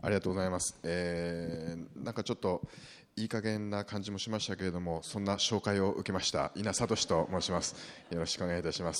ありがとうございます。なんかちょっといい加減な感じもしましたけれども、そんな紹介を受けました稲聡と申します。よろしくお願いいたします。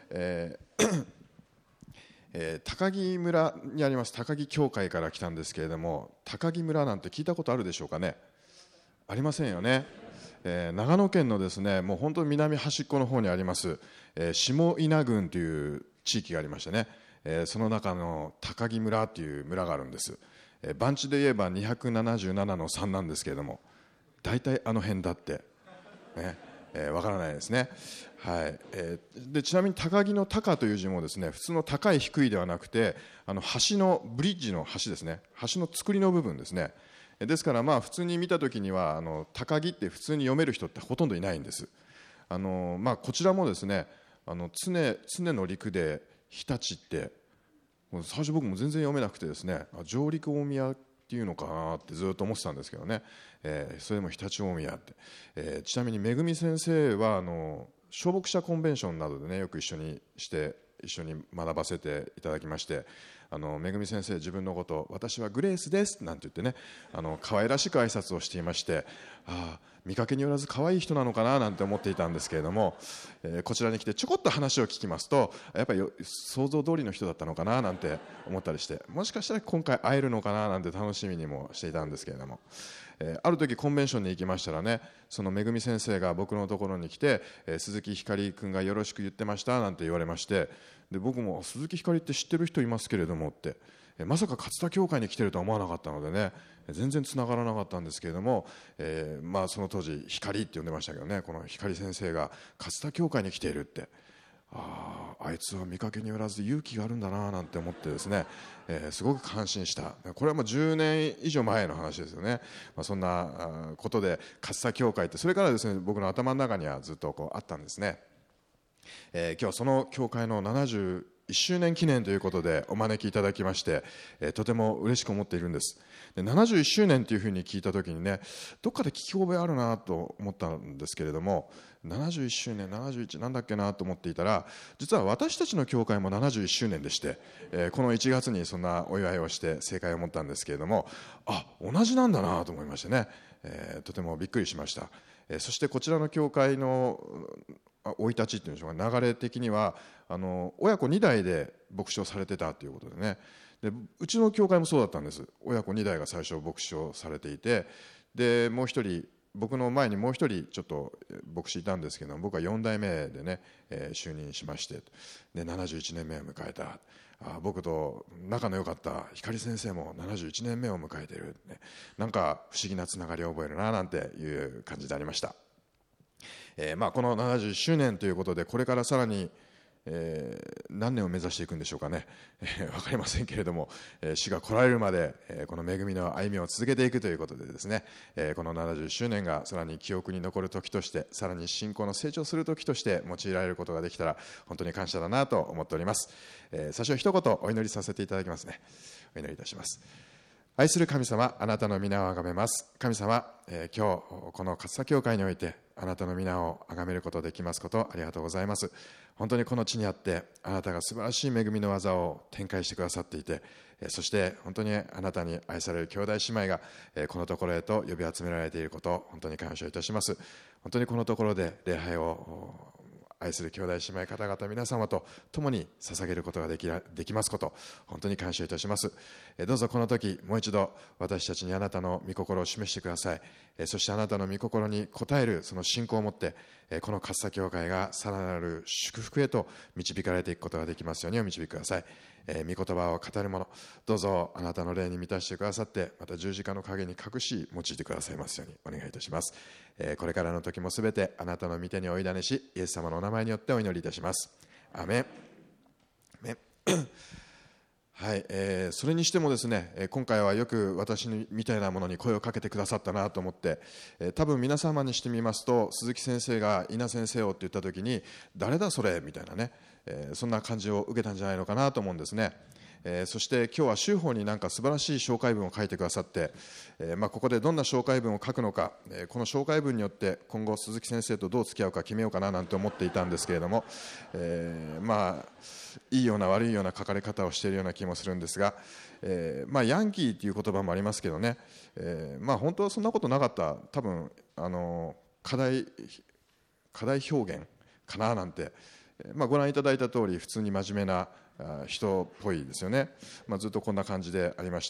高木村にあります高木教会から来たんですけれども、高木村なんて聞いたことあるでしょうかね。ありませんよね。長野県のですね、もう本当に南端っこの方にあります、下稲郡という地域がありましてね、その中の高木村という村があるんです。番地で言えば277の3なんですけれども、大体あの辺だって、ね、わからないですね。はい。でちなみに高木の高という字もですね、普通の高い低いではなくて、橋のブリッジの橋ですね、橋の作りの部分ですね。ですから普通に見たときには高木って普通に読める人ってほとんどいないんです。こちらもですね、常の陸で日立って最初僕も全然読めなくてですね、上陸大宮っていうのかなってずっと思ってたんですけどね、それでも常陸大宮って、ちなみにめぐみ先生は小牧者コンベンションなどでねよく一緒に学ばせていただきまして、めぐみ先生自分のこと私はグレースですなんて言ってね、可愛らしく挨拶をしていまして、見かけによらず可愛い人なのかななんて思っていたんですけれども、こちらに来てちょこっと話を聞きますと、やっぱり想像通りの人だったのかななんて思ったりして、もしかしたら今回会えるのかななんて楽しみにもしていたんですけれども、ある時コンベンションに行きましたらね、そのめぐみ先生が僕のところに来て、鈴木ひかり君がよろしく言ってましたなんて言われまして、で僕も鈴木ひかりって知ってる人いますけれどもって、まさか勝田教会に来てるとは思わなかったのでね、全然つながらなかったんですけれども、その当時光って呼んでましたけどね、この光先生が勝田教会に来ているって、あいつは見かけによらず勇気があるんだななんて思ってですね、すごく感心した。これはもう10年以上前の話ですよね。そんなことで勝田教会って、それからですね僕の頭の中にはずっとあったんですね。今日はその教会の71周年記念ということでお招きいただきまして、とても嬉しく思っているんです。で71周年というふうに聞いたときにね、どっかで聞き覚えあるなと思ったんですけれども、71周年71なんだっけなと思っていたら、実は私たちの教会も71周年でして、この1月にそんなお祝いをして正解を持ったんですけれども、同じなんだなと思いましてね、とてもびっくりしました。そしてこちらの教会の生い立ちっていうんでしょうか、流れ的には親子2代で牧師をされてたということでね、でうちの教会もそうだったんです。親子2代が最初牧師をされていて、でもう一人僕の前にもう一人ちょっと牧師いたんですけど、僕は4代目でね、就任しまして、で71年目を迎えた。僕と仲の良かった光先生も71年目を迎えている、ね、なんか不思議なつながりを覚えるななんていう感じでありました。この71周年ということで、これからさらに、何年を目指していくんでしょうかね、分かりませんけれども、主が来られるまで、この恵みの歩みを続けていくということでですね、この70周年がさらに記憶に残る時として、さらに信仰の成長する時として用いられることができたら本当に感謝だなと思っております。最初一言お祈りさせていただきますね。お祈りいたします。愛する神様、あなたの皆をあがめます。神様、今日この勝田教会においてあなたの皆をあがめることできますことありがとうございます。本当にこの地にあってあなたが素晴らしい恵みの技を展開してくださっていて、そして本当にあなたに愛される兄弟姉妹がこのところへと呼び集められていることを本当に感謝いたします。本当にこのところで礼拝を愛する兄弟姉妹方々皆様と共に捧げることができますこと本当に感謝いたします。どうぞこの時もう一度私たちにあなたの御心を示してください。そしてあなたの御心に応えるその信仰を持ってこの勝田教会がさらなる祝福へと導かれていくことができますようにお導きください。御言葉を語る者どうぞあなたの霊に満たしてくださって、また十字架の陰に隠し用いてくださいますようにお願いいたします。これからの時もすべてあなたの御手にお委ねし、イエス様のお名前によってお祈りいたします。アメン。はい、それにしてもですね、今回はよく私みたいなものに声をかけてくださったなと思って、多分皆様にしてみますと、鈴木先生が稲先生をって言った時に誰だそれみたいなね、そんな感じを受けたんじゃないのかなと思うんですね。 そして今日は修法になんか素晴らしい紹介文を書いてくださって、ここでどんな紹介文を書くのか、この紹介文によって今後鈴木先生とどう付き合うか決めようかななんて思っていたんですけれども、いいような悪いような書かれ方をしているような気もするんですが、ヤンキーという言葉もありますけどね、本当はそんなことなかった、多分課題表現かななんて、ご覧いただいた通り普通に真面目な人っぽいですよね。ずっとこんな感じでありました。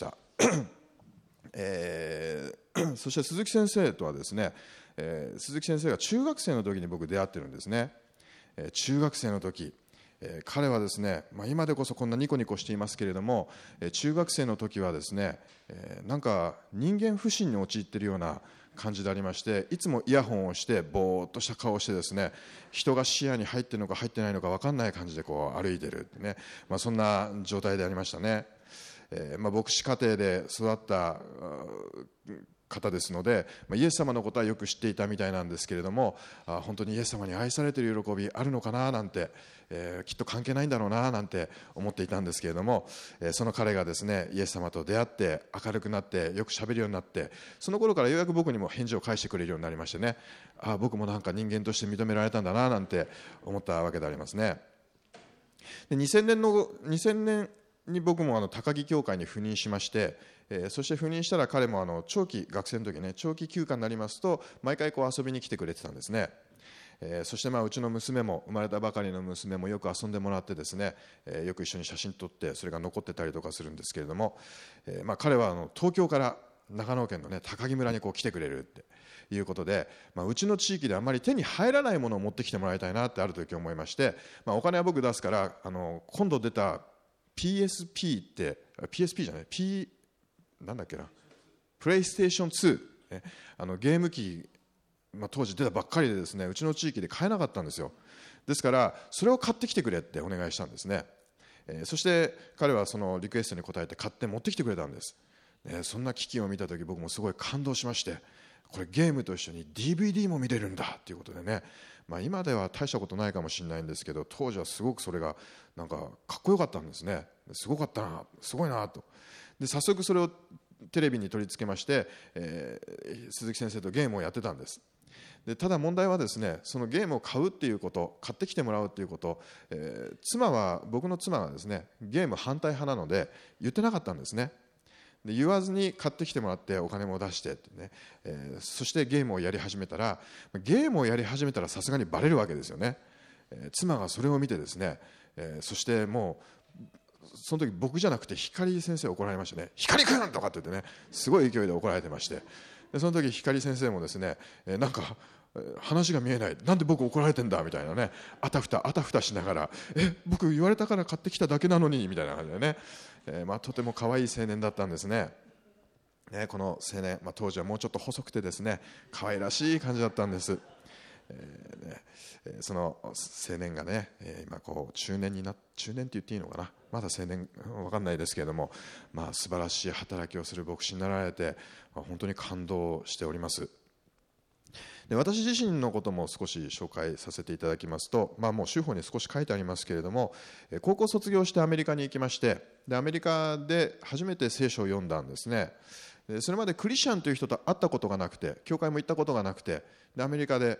そして鈴木先生とはですね、鈴木先生が中学生の時に僕出会ってるんですね。中学生の時、彼はですね、今でこそこんなニコニコしていますけれども、中学生の時はですね、なんか人間不信に陥っているような感じでありまして、いつもイヤホンをしてぼーっとした顔をしてですね、人が視野に入っているのか入ってないのか分かんない感じでこう歩いているってね、そんな状態でありましたね。牧師家庭で育った方ですので、イエス様のことはよく知っていたみたいなんですけれども、本当にイエス様に愛されている喜びあるのかななんて、きっと関係ないんだろうななんて思っていたんですけれども、その彼がですねイエス様と出会って明るくなってよくしゃべるようになって、その頃からようやく僕にも返事を返してくれるようになりましてね、僕もなんか人間として認められたんだななんて思ったわけでありますね。で2000年に僕も高木教会に赴任しまして、そして赴任したら彼も長期学生の時ね、長期休暇になりますと毎回こう遊びに来てくれてたんですね。そしてうちの娘も、生まれたばかりの娘もよく遊んでもらってですね、よく一緒に写真撮ってそれが残ってたりとかするんですけれども、彼は東京から長野県の高木村にこう来てくれるっていうことで、うちの地域であまり手に入らないものを持ってきてもらいたいなってある時思いまして、お金は僕出すから今度出た PSP って PSP じゃない、なんだっけな、プレイステーション2、ゲーム機、当時出たばっかりでですね、うちの地域で買えなかったんですよ。ですからそれを買ってきてくれってお願いしたんですね。そして彼はそのリクエストに応えて買って持ってきてくれたんです。そんな機器を見た時僕もすごい感動しまして、これゲームと一緒に DVD も見れるんだということでね、今では大したことないかもしれないんですけど、当時はすごくそれがなんかかっこよかったんですね。すごかったな、すごいなと。で早速それをテレビに取り付けまして、鈴木先生とゲームをやってたんです。でただ問題はですね、そのゲームを買うっていうこと、買ってきてもらうっていうこと、僕の妻はですねゲーム反対派なので言ってなかったんですね。で言わずに買ってきてもらってお金も出してってね、そしてゲームをやり始めたらさすがにバレるわけですよね。妻がそれを見てですね、そしてもうその時僕じゃなくて光先生怒られましたね。光くんとかって言ってね、すごい勢いで怒られてまして、でその時光先生もですね、なんか話が見えない、なんで僕怒られてんだみたいなね、あたふたしながら、僕言われたから買ってきただけなのにみたいな感じでね、とても可愛い青年だったんですね。この青年、当時はもうちょっと細くてですね可愛らしい感じだったんです。その青年がね、今こう中年って言っていいのかな、まだ青年分かんないですけれども、素晴らしい働きをする牧師になられて、本当に感動しております。で私自身のことも少し紹介させていただきますと、もう州法に少し書いてありますけれども、高校卒業してアメリカに行きまして、でアメリカで初めて聖書を読んだんですね。でそれまでクリスチャンという人と会ったことがなくて、教会も行ったことがなくて、でアメリカで、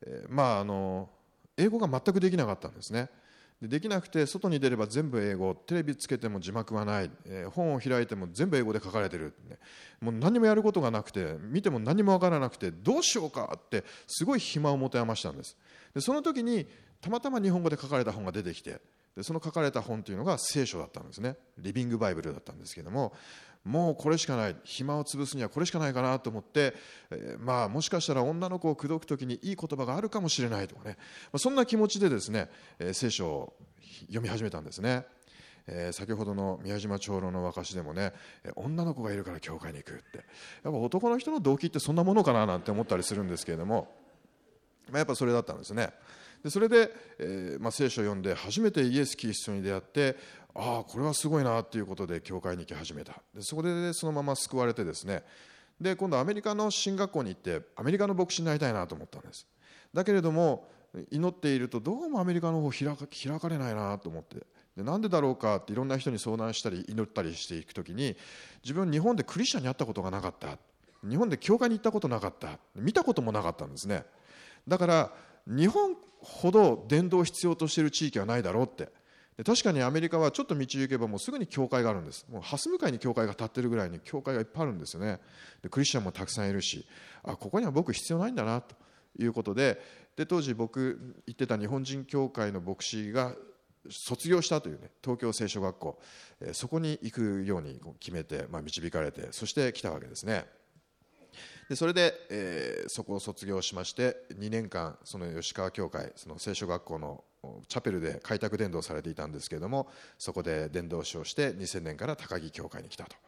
英語が全くできなかったんですね。できなくて、外に出れば全部英語、テレビつけても字幕はない、本を開いても全部英語で書かれてる、もう何もやることがなくて、見ても何も分からなくて、どうしようかってすごい暇を持て余したんです。でその時にたまたま日本語で書かれた本が出てきて、でその書かれた本というのが聖書だったんですね。リビングバイブルだったんですけども、もうこれしかない、暇を潰すにはこれしかないかなと思って、もしかしたら女の子を口説くときにいい言葉があるかもしれないとかね、そんな気持ちでですね、聖書を読み始めたんですね。先ほどの宮島長老の証でもね、女の子がいるから教会に行くって、やっぱ男の人の動機ってそんなものかななんて思ったりするんですけれども、やっぱそれだったんですね。でそれで、聖書を読んで初めてイエス・キリストに出会って、これはすごいなということで教会に行き始めた。でそこでそのまま救われてですね、で今度アメリカの神学校に行ってアメリカの牧師になりたいなと思ったんです。だけれども祈っているとどうもアメリカの方開かれないなと思って、 でなんでだろうかっていろんな人に相談したり祈ったりしていくときに、自分日本でクリスチャンに会ったことがなかった、日本で教会に行ったことなかった、見たこともなかったんですね。だから日本ほど伝道を必要としている地域はないだろうって。で確かにアメリカはちょっと道行けばもうすぐに教会があるんです。もう蓮向かいに教会が建ってるぐらいに教会がいっぱいあるんですよね。でクリスチャンもたくさんいるし、ここには僕必要ないんだなということで、当時僕行ってた日本人教会の牧師が卒業したという、東京聖書学校、そこに行くように決めて、導かれて、そして来たわけですね。でそれで、そこを卒業しまして2年間その吉川教会、その聖書学校のチャペルで開拓伝道されていたんですけれども、そこで伝道師をして2000年から高木教会に来たと。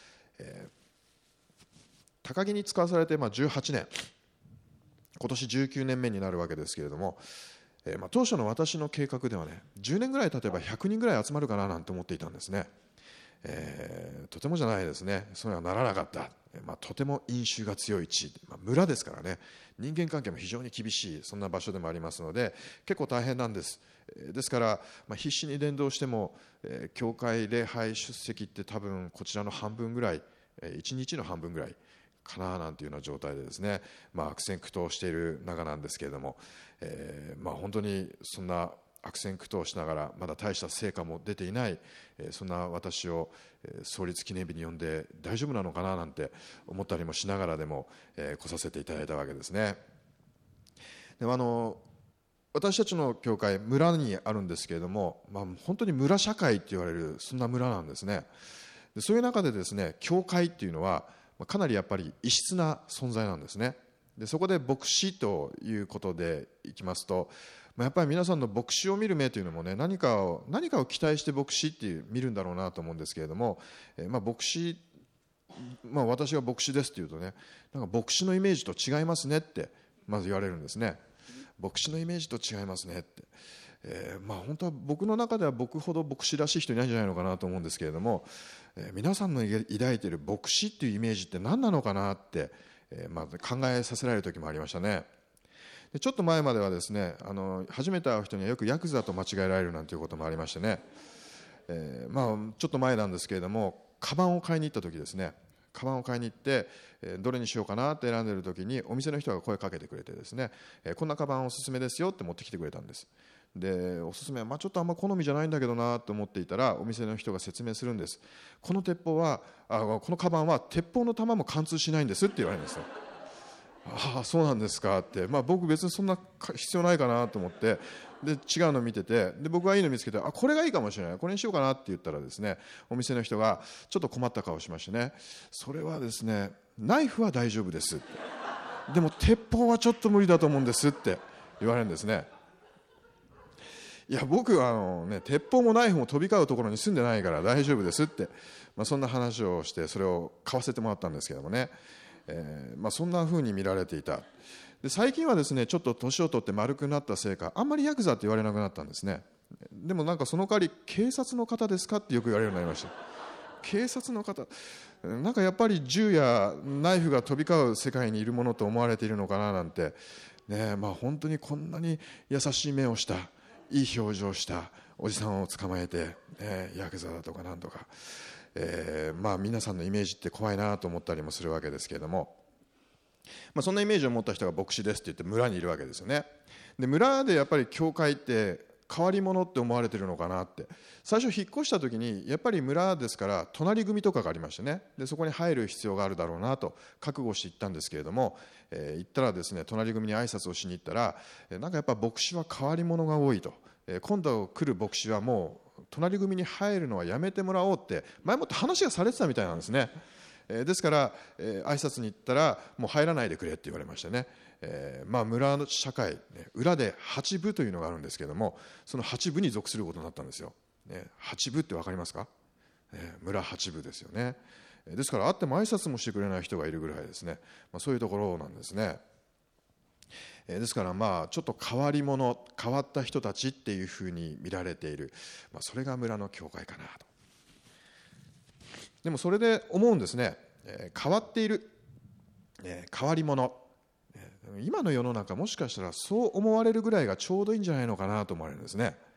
高木に使わされて18年、今年19年目になるわけですけれども、当初の私の計画ではね、10年ぐらい経てば100人ぐらい集まるかななんて思っていたんですね。とてもじゃないですね、そうはならなかった。とても飲酒が強い地域、村ですからね、人間関係も非常に厳しい、そんな場所でもありますので結構大変なんです。ですから、必死に伝道しても、教会礼拝出席って多分こちらの半分ぐらい、1日の半分ぐらいかななんていうような状態でですね、悪戦苦闘している中なんですけれども、本当にそんな悪戦苦闘しながらまだ大した成果も出ていない、そんな私を創立記念日に呼んで大丈夫なのかななんて思ったりもしながらでも、来させていただいたわけですね。でも私たちの教会村にあるんですけれども、本当に村社会って言われるそんな村なんですね。でそういう中でですね、教会っていうのはかなりやっぱり異質な存在なんですね。でそこで牧師ということでいきますと、やっぱり皆さんの牧師を見る目というのもね、何かを期待して牧師って見るんだろうなと思うんですけれども、牧師、私が牧師ですっていうとね、なんか牧師のイメージと違いますねってまず言われるんですね。牧師のイメージと違いますねって、本当は僕の中では僕ほど牧師らしい人いないんじゃないのかなと思うんですけれども、皆さんの抱いている牧師っていうイメージって何なのかなって、考えさせられる時もありましたね。でちょっと前まではですね、初めて会う人にはよくヤクザと間違えられるなんていうこともありましてね、ちょっと前なんですけれども、カバンを買いに行った時ですね、カバンを買いに行って、どれにしようかなって選んでいる時にお店の人が声かけてくれてですね、こんなカバンおすすめですよって持ってきてくれたんです。でおすすめは、ちょっとあんま好みじゃないんだけどなと思っていたら、お店の人が説明するんです。このカバンは鉄砲の弾も貫通しないんですって言われるんですよ。そうなんですかって、僕別にそんな必要ないかなと思って、で違うの見てて、で僕はいいの見つけて、これがいいかもしれない、これにしようかなって言ったらですね、お店の人がちょっと困った顔をしましてね、それはですね、ナイフは大丈夫ですって、でも鉄砲はちょっと無理だと思うんですって言われるんですね。いや僕は鉄砲もナイフも飛び交うところに住んでないから大丈夫ですって、そんな話をしてそれを買わせてもらったんですけどもね、そんな風に見られていた。で最近はですね、ちょっと年を取って丸くなったせいか、あんまりヤクザって言われなくなったんですね。でもなんかその代わり、警察の方ですかってよく言われるようになりました。警察の方、なんかやっぱり銃やナイフが飛び交う世界にいるものと思われているのかななんて、本当にこんなに優しい目をした、いい表情をしたおじさんを捕まえて、ヤクザだとかなんとか、皆さんのイメージって怖いなと思ったりもするわけですけれども、そんなイメージを持った人が牧師ですって言って村にいるわけですよね。で村でやっぱり教会って変わり者って思われてるのかなって、最初引っ越した時にやっぱり村ですから隣組とかがありましてね、でそこに入る必要があるだろうなと覚悟して行ったんですけれども、行ったらですね、隣組に挨拶をしに行ったら、なんかやっぱ牧師は変わり者が多いと、今度来る牧師はもう隣組に入るのはやめてもらおうって前もって話がされてたみたいなんですね。ですから、挨拶に行ったらもう入らないでくれって言われましてね、村の社会、裏で八部というのがあるんですけれども、その八部に属することになったんですよ。八部って分かりますか？村八部ですよね。ですから会っても挨拶もしてくれない人がいるぐらいですね、そういうところなんですね。ですからちょっと変わり者、変わった人たちっていうふうに見られている、それが村の教会かなと。でもそれで思うんですね、変わっている、変わり者、今の世の中もしかしたらそう思われるぐらいがちょうどいいんじゃないのかなと思われるんですね。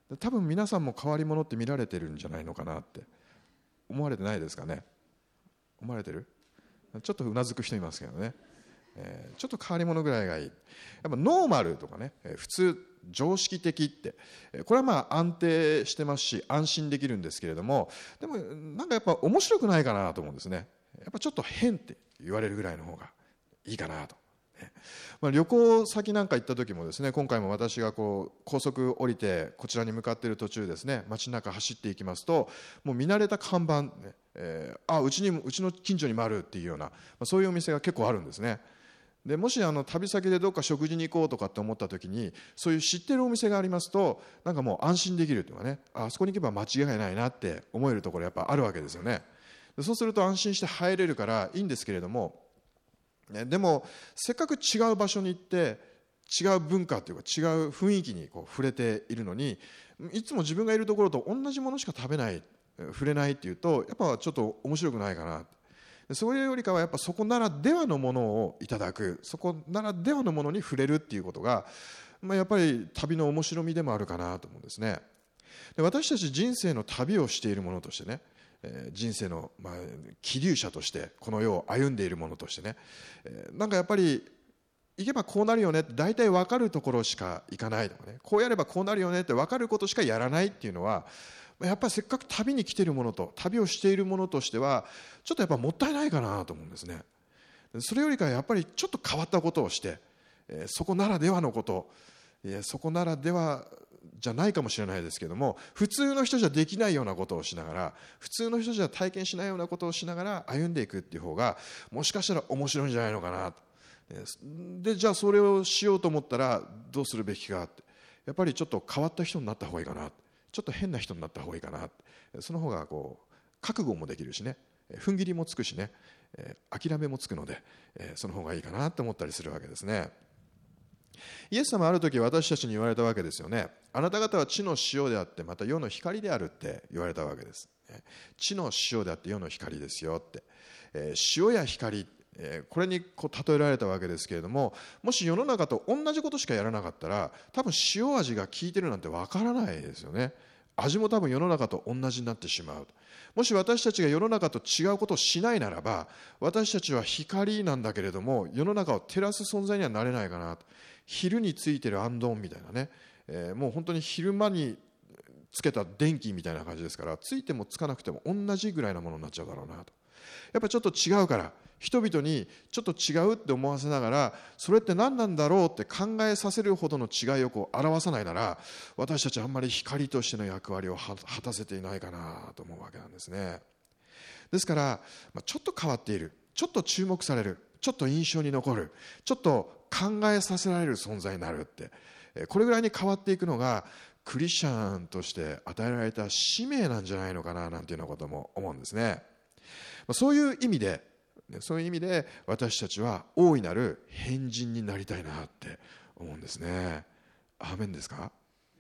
多分皆さんも変わり者って見られてるんじゃないのかなって思われてないですかね。思われてる？ちょっとうなずく人いますけどね、ちょっと変わり者ぐらいがいい。やっぱノーマルとかね、普通常識的って、これはまあ安定してますし安心できるんですけれども、でもなんかやっぱ面白くないかなと思うんですね。やっぱちょっと変って言われるぐらいの方がいいかなと。旅行先なんか行った時もですね、今回も私が高速降りてこちらに向かっている途中ですね、街中走っていきますと、もう見慣れた看板、うちの近所にもあるっていうような、そういうお店が結構あるんですね。でもし旅先でどっか食事に行こうとかって思った時に、そういう知ってるお店がありますと、なんかもう安心できるというかね、あそこに行けば間違いないなって思えるところやっぱあるわけですよね。でそうすると安心して入れるからいいんですけれども、でもせっかく違う場所に行って違う文化というか違う雰囲気に触れているのに、いつも自分がいるところと同じものしか食べない、触れないっていうと、やっぱちょっと面白くないかな。それよりかはやっぱそこならではのものをいただく、そこならではのものに触れるっていうことが、やっぱり旅の面白みでもあるかなと思うんですね。で私たち人生の旅をしているものとしてね、人生の希流者としてこの世を歩んでいるものとしてね、なんかやっぱり行けばこうなるよねって大体分かるところしか行かないとかね、こうやればこうなるよねって分かることしかやらないっていうのは、やっぱりせっかく旅に来ているものと旅をしているものとしてはちょっとやっぱもったいないかなと思うんですね。それよりかはやっぱりちょっと変わったことをして、そこならではのこと、そこならではじゃないかもしれないですけども、普通の人じゃできないようなことをしながら、普通の人じゃ体験しないようなことをしながら歩んでいくっていう方がもしかしたら面白いんじゃないのかなと。でじゃあそれをしようと思ったらどうするべきかって、やっぱりちょっと変わった人になった方がいいかな、ちょっと変な人になった方がいいかな、その方が覚悟もできるしね、踏ん切りもつくしね、諦めもつくので、その方がいいかなと思ったりするわけですね。イエス様はある時私たちに言われたわけですよね。あなた方は地の塩であってまた世の光であるって言われたわけです。地の塩であって世の光ですよって、塩や光、これに例えられたわけですけれども、もし世の中と同じことしかやらなかったら多分塩味が効いてるなんてわからないですよね。味も多分世の中と同じになってしまう。もし私たちが世の中と違うことをしないならば、私たちは光なんだけれども世の中を照らす存在にはなれないかなと。昼についてるアンドンみたいなね、もう本当に昼間につけた電気みたいな感じですから、ついてもつかなくても同じぐらいなものになっちゃうだろうなと。やっぱりちょっと違うから人々にちょっと違うって思わせながら、それって何なんだろうって考えさせるほどの違いを表さないなら、私たちはあんまり光としての役割を果たせていないかなと思うわけなんですね。ですからちょっと変わっている、ちょっと注目される、ちょっと印象に残る、ちょっと考えさせられる存在になるって、これぐらいに変わっていくのがクリスチャンとして与えられた使命なんじゃないのかななんていうようなことも思うんですね。そういう意味で私たちは大いなる変人になりたいなって思うんですね。アーメンですか？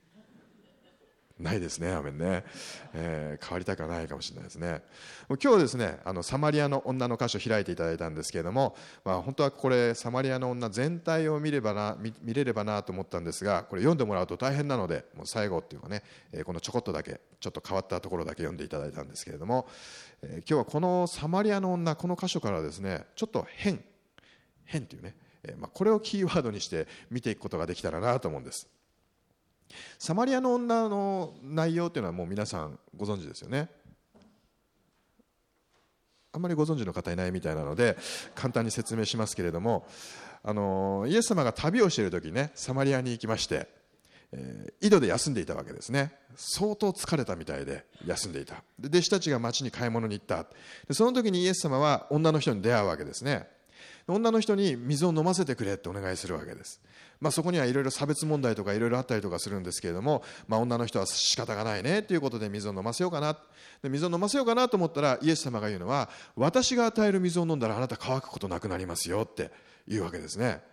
ないですね、アーメンね。変わりたくはないかもしれないですね。今日はですね、サマリアの女の箇所を開いていただいたんですけれども、本当はこれサマリアの女全体を見れればなと思ったんですが、これ読んでもらうと大変なので、もう最後っていうかね、このちょこっとだけちょっと変わったところだけ読んでいただいたんですけれども、今日はこのサマリアの女、この箇所からですね、ちょっと変というね、これをキーワードにして見ていくことができたらなと思うんです。サマリアの女の内容というのはもう皆さんご存知ですよね。あんまりご存知の方いないみたいなので簡単に説明しますけれども、イエス様が旅をしている時にね、サマリアに行きまして、井戸で休んでいたわけですね。相当疲れたみたいで休んでいた。で弟子たちが町に買い物に行った。でその時にイエス様は女の人に出会うわけですね。女の人に水を飲ませてくれってお願いするわけです。そこにはいろいろ差別問題とかいろいろあったりとかするんですけれども、女の人は仕方がないねということで水を飲ませようかな。で水を飲ませようかなと思ったらイエス様が言うのは、私が与える水を飲んだらあなた乾くことなくなりますよって言うわけですね。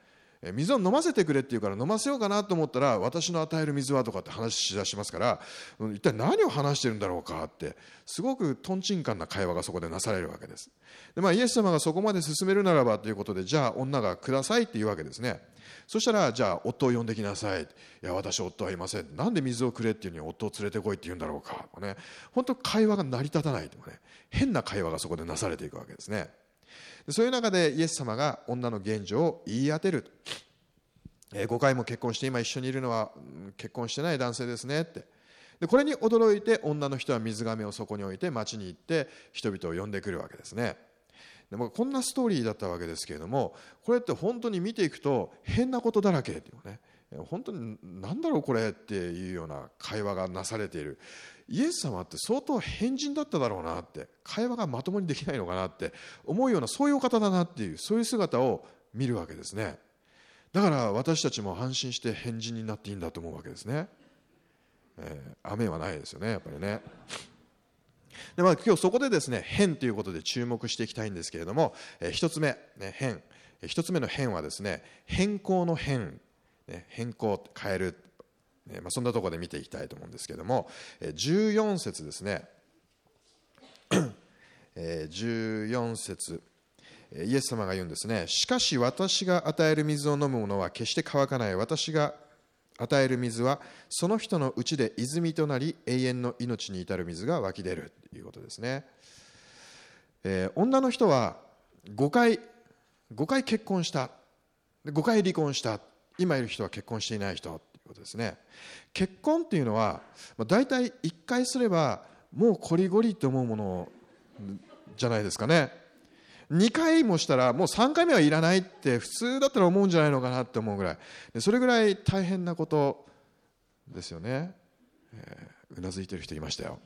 水を飲ませてくれって言うから飲ませようかなと思ったら、私の与える水はとかって話しだしますから、一体何を話してるんだろうかって、すごくとんちんかんな会話がそこでなされるわけです。で、イエス様がそこまで進めるならばということで、じゃあ女がくださいって言うわけですね。そしたら、じゃあ夫を呼んできなさい。いや、私夫はいません。なんで水をくれっていうのに夫を連れてこいって言うんだろうか、ね、本当会話が成り立たないとかね、変な会話がそこでなされていくわけですね。そういう中でイエス様が女の現状を言い当てる。5回も結婚して、今一緒にいるのは結婚してない男性ですねって。でこれに驚いて、女の人は水がめをそこに置いて町に行って人々を呼んでくるわけですね。でもこんなストーリーだったわけですけれども、これって本当に見ていくと変なことだらけっていうね、本当に何だろうこれっていうような会話がなされている。イエス様って相当変人だっただろうなって、会話がまともにできないのかなって思うような、そういうお方だなっていう、そういう姿を見るわけですね。だから私たちも安心して変人になっていいんだと思うわけですね。雨はないですよね、やっぱりね。で、今日そこでですね、変ということで注目していきたいんですけれども、一つ目、変。一つ目の変はですね、変更の変。変更、変える。そんなところで見ていきたいと思うんですけれども、14節ですね。14節。イエス様が言うんですね。しかし私が与える水を飲む者は決して乾かない。私が与える水はその人のうちで泉となり、永遠の命に至る水が湧き出るということですね。女の人は5回結婚した。5回離婚した。今いる人は結婚していない人ということですね。結婚っていうのは大体1回すればもうこりごりと思うものじゃないですかね。2回もしたらもう3回目はいらないって普通だったら思うんじゃないのかなって思うぐらい、それぐらい大変なことですよね。うなずいてる人いましたよ。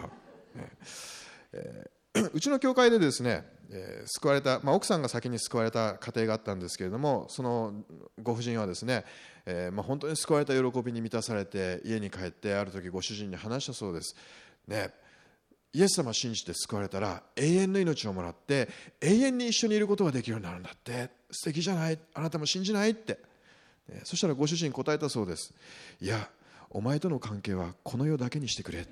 うちの教会でですね、救われた、奥さんが先に救われた家庭があったんですけれども、そのご婦人はですね、本当に救われた喜びに満たされて家に帰って、ある時ご主人に話したそうですね。イエス様を信じて救われたら永遠の命をもらって永遠に一緒にいることができるようになるんだって、素敵じゃない、あなたも信じないって。そしたらご主人答えたそうです。いや、お前との関係はこの世だけにしてくれって。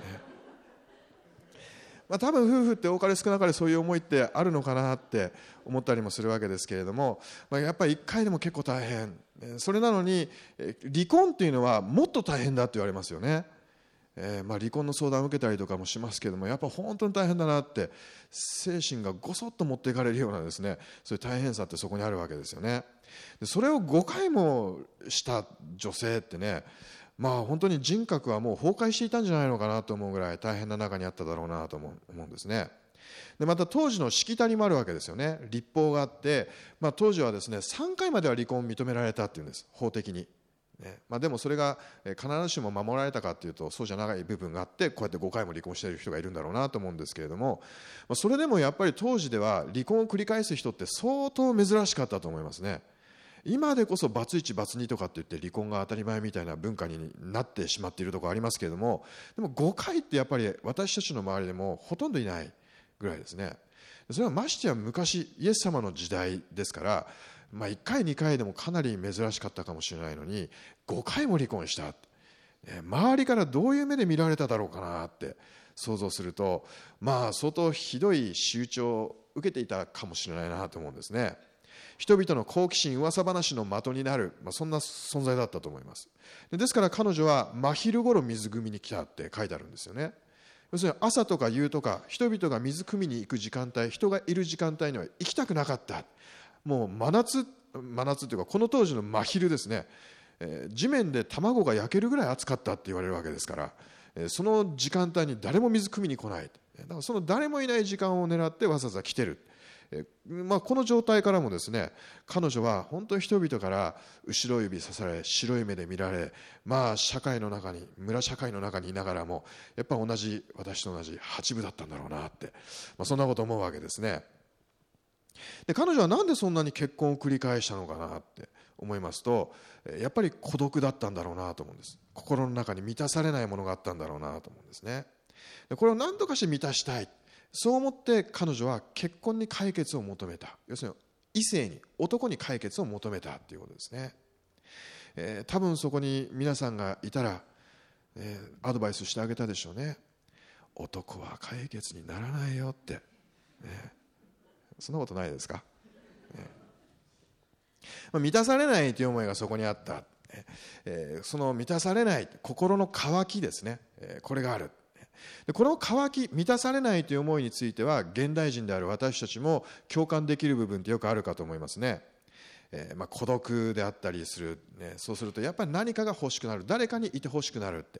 多分夫婦って多かれ少なかれそういう思いってあるのかなって思ったりもするわけですけれども、やっぱり1回でも結構大変。それなのに離婚っていうのはもっと大変だって言われますよね。離婚の相談を受けたりとかもしますけれども、やっぱ本当に大変だなって、精神がごそっと持っていかれるようなですね、そういう大変さってそこにあるわけですよね。でそれを5回もした女性ってね、本当に人格はもう崩壊していたんじゃないのかなと思うぐらい大変な中にあっただろうなと思うんですね。でまた当時のしきたりもあるわけですよね。律法があって、当時はですね3回までは離婚を認められたっていうんです、法的に。でもそれが必ずしも守られたかというとそうじゃない部分があって、こうやって5回も離婚している人がいるんだろうなと思うんですけれども、それでもやっぱり当時では離婚を繰り返す人って相当珍しかったと思いますね。今でこそバツ1バツ2とかって言って離婚が当たり前みたいな文化になってしまっているところありますけれども、でも5回ってやっぱり私たちの周りでもほとんどいないぐらいですね。それはましてや昔イエス様の時代ですから、1回2回でもかなり珍しかったかもしれないのに5回も離婚した、周りからどういう目で見られただろうかなって想像すると、相当ひどい仕打ちを受けていたかもしれないなと思うんですね。人々の好奇心、噂話の的になる、そんな存在だったと思います。ですから彼女は真昼ごろ水汲みに来たって書いてあるんですよね。要するに朝とか夕とか人々が水汲みに行く時間帯、人がいる時間帯には行きたくなかった。もう真夏というかこの当時の真昼ですね、地面で卵が焼けるぐらい暑かったって言われるわけですから、その時間帯に誰も水汲みに来ない。だからその誰もいない時間を狙ってわざわざ来てる。この状態からもですね、彼女は本当に人々から後ろ指さされ白い目で見られ、社会の中に村社会の中にいながらもやっぱ私と同じ八分だったんだろうなって、そんなこと思うわけですね。で彼女はなんでそんなに結婚を繰り返したのかなって思いますと、やっぱり孤独だったんだろうなと思うんです。心の中に満たされないものがあったんだろうなと思うんですね。でこれを何とかして満たしたい、そう思って彼女は結婚に解決を求めた。要するに異性に、男に解決を求めたということですね。多分そこに皆さんがいたら、アドバイスしてあげたでしょうね。男は解決にならないよって、そんなことないですか。満たされないという思いがそこにあった、その満たされない心の渇きですね、これがある。でこの渇き、満たされないという思いについては、現代人である私たちも共感できる部分ってよくあるかと思いますね。孤独であったりする、そうするとやっぱり何かが欲しくなる、誰かにいて欲しくなるって、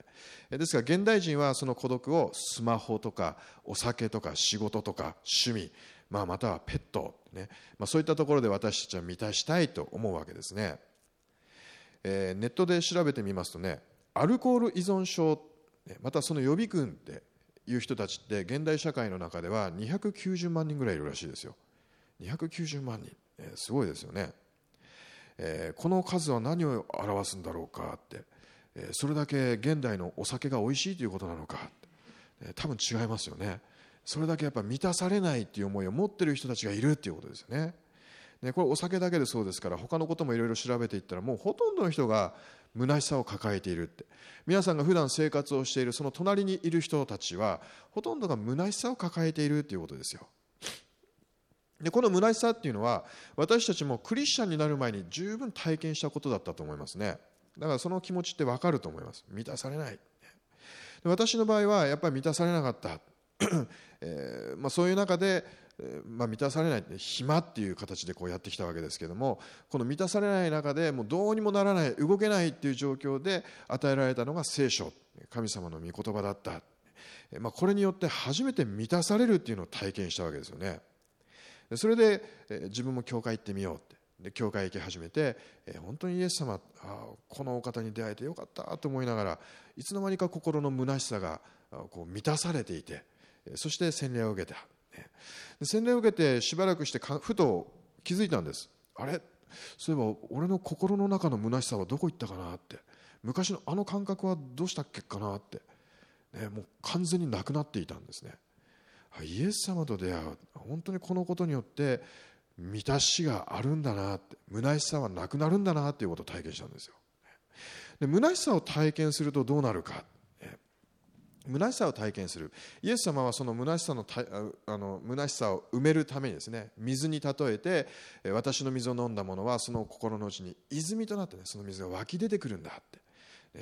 ですから現代人はその孤独をスマホとかお酒とか仕事とか趣味、またはペット、そういったところで私たちは満たしたいと思うわけですね。ネットで調べてみますとね、アルコール依存症、またその予備軍っていう人たちって現代社会の中では290万人ぐらいいるらしいですよ。290万人、すごいですよね。この数は何を表すんだろうかって、それだけ現代のお酒が美味しいということなのかって、多分違いますよね。それだけやっぱ満たされないという思いを持っている人たちがいるということですよね。これお酒だけでそうですから、他のこともいろいろ調べていったら、もうほとんどの人が虚しさを抱えているって。皆さんが普段生活をしているその隣にいる人たちはほとんどが虚しさを抱えているということですよ。でこの虚しさっていうのは、私たちもクリスチャンになる前に十分体験したことだったと思いますね。だからその気持ちって分かると思います。満たされない。で私の場合はやっぱり満たされなかったそういう中で、満たされない、暇っていう形でこうやってきたわけですけども、この満たされない中でもうどうにもならない、動けないっていう状況で与えられたのが聖書、神様の御言葉だった。これによって初めて満たされるっていうのを体験したわけですよね。それで自分も教会行ってみようって、で教会行き始めて、本当にイエス様、このお方に出会えてよかったと思いながら、いつの間にか心の虚しさがこう満たされていて、そして洗礼を受けた。洗礼を受けてしばらくしてふと気づいたんです。あれ、そういえば俺の心の中の虚しさはどこ行ったかなって、昔のあの感覚はどうしたっけかなって、もう完全になくなっていたんですね。イエス様と出会う、本当にこのことによって満たしがあるんだなって、虚しさはなくなるんだなっていうことを体験したんですよ。で虚しさを体験するとどうなるか、虚しさを体験する。イエス様はその虚しさ虚しさを埋めるためにですね、水に例えて、私の水を飲んだ者はその心の内に泉となって、その水が湧き出てくるんだって、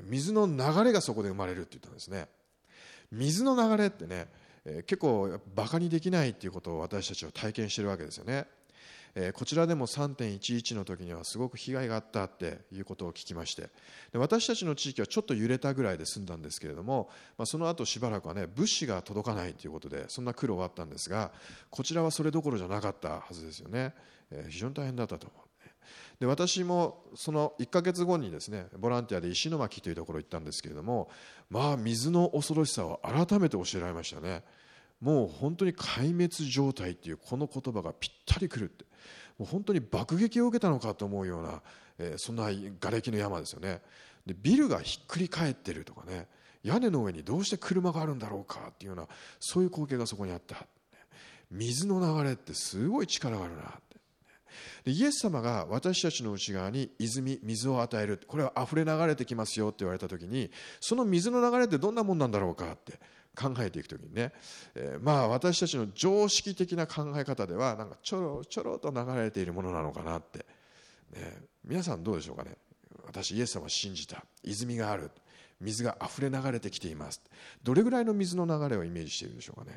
水の流れがそこで生まれるって言ったんですね。水の流れってね、結構バカにできないっていうことを私たちは体験しているわけですよね。こちらでも 3.11 の時にはすごく被害があったっていうことを聞きまして、で私たちの地域はちょっと揺れたぐらいで済んだんですけれども、その後しばらくはね、物資が届かないということでそんな苦労はあったんですが、こちらはそれどころじゃなかったはずですよね。非常に大変だったと思う。で私もその1ヶ月後にですね、ボランティアで石巻というところに行ったんですけれども、水の恐ろしさを改めて教えられましたね。もう本当に壊滅状態っていうこの言葉がぴったりくるって、もう本当に爆撃を受けたのかと思うような、そんな瓦礫の山ですよね。でビルがひっくり返ってるとかね、屋根の上にどうして車があるんだろうかっていうような、そういう光景がそこにあった。水の流れってすごい力があるなって。でイエス様が私たちの内側に水を与える、これは溢れ流れてきますよって言われた時に、その水の流れってどんなもんなんだろうかって考えていくときにね、私たちの常識的な考え方ではなんかちょろちょろと流れているものなのかなって、皆さんどうでしょうかね。私イエス様を信じた、泉がある、水があふれ流れてきています、どれぐらいの水の流れをイメージしているでしょうかね。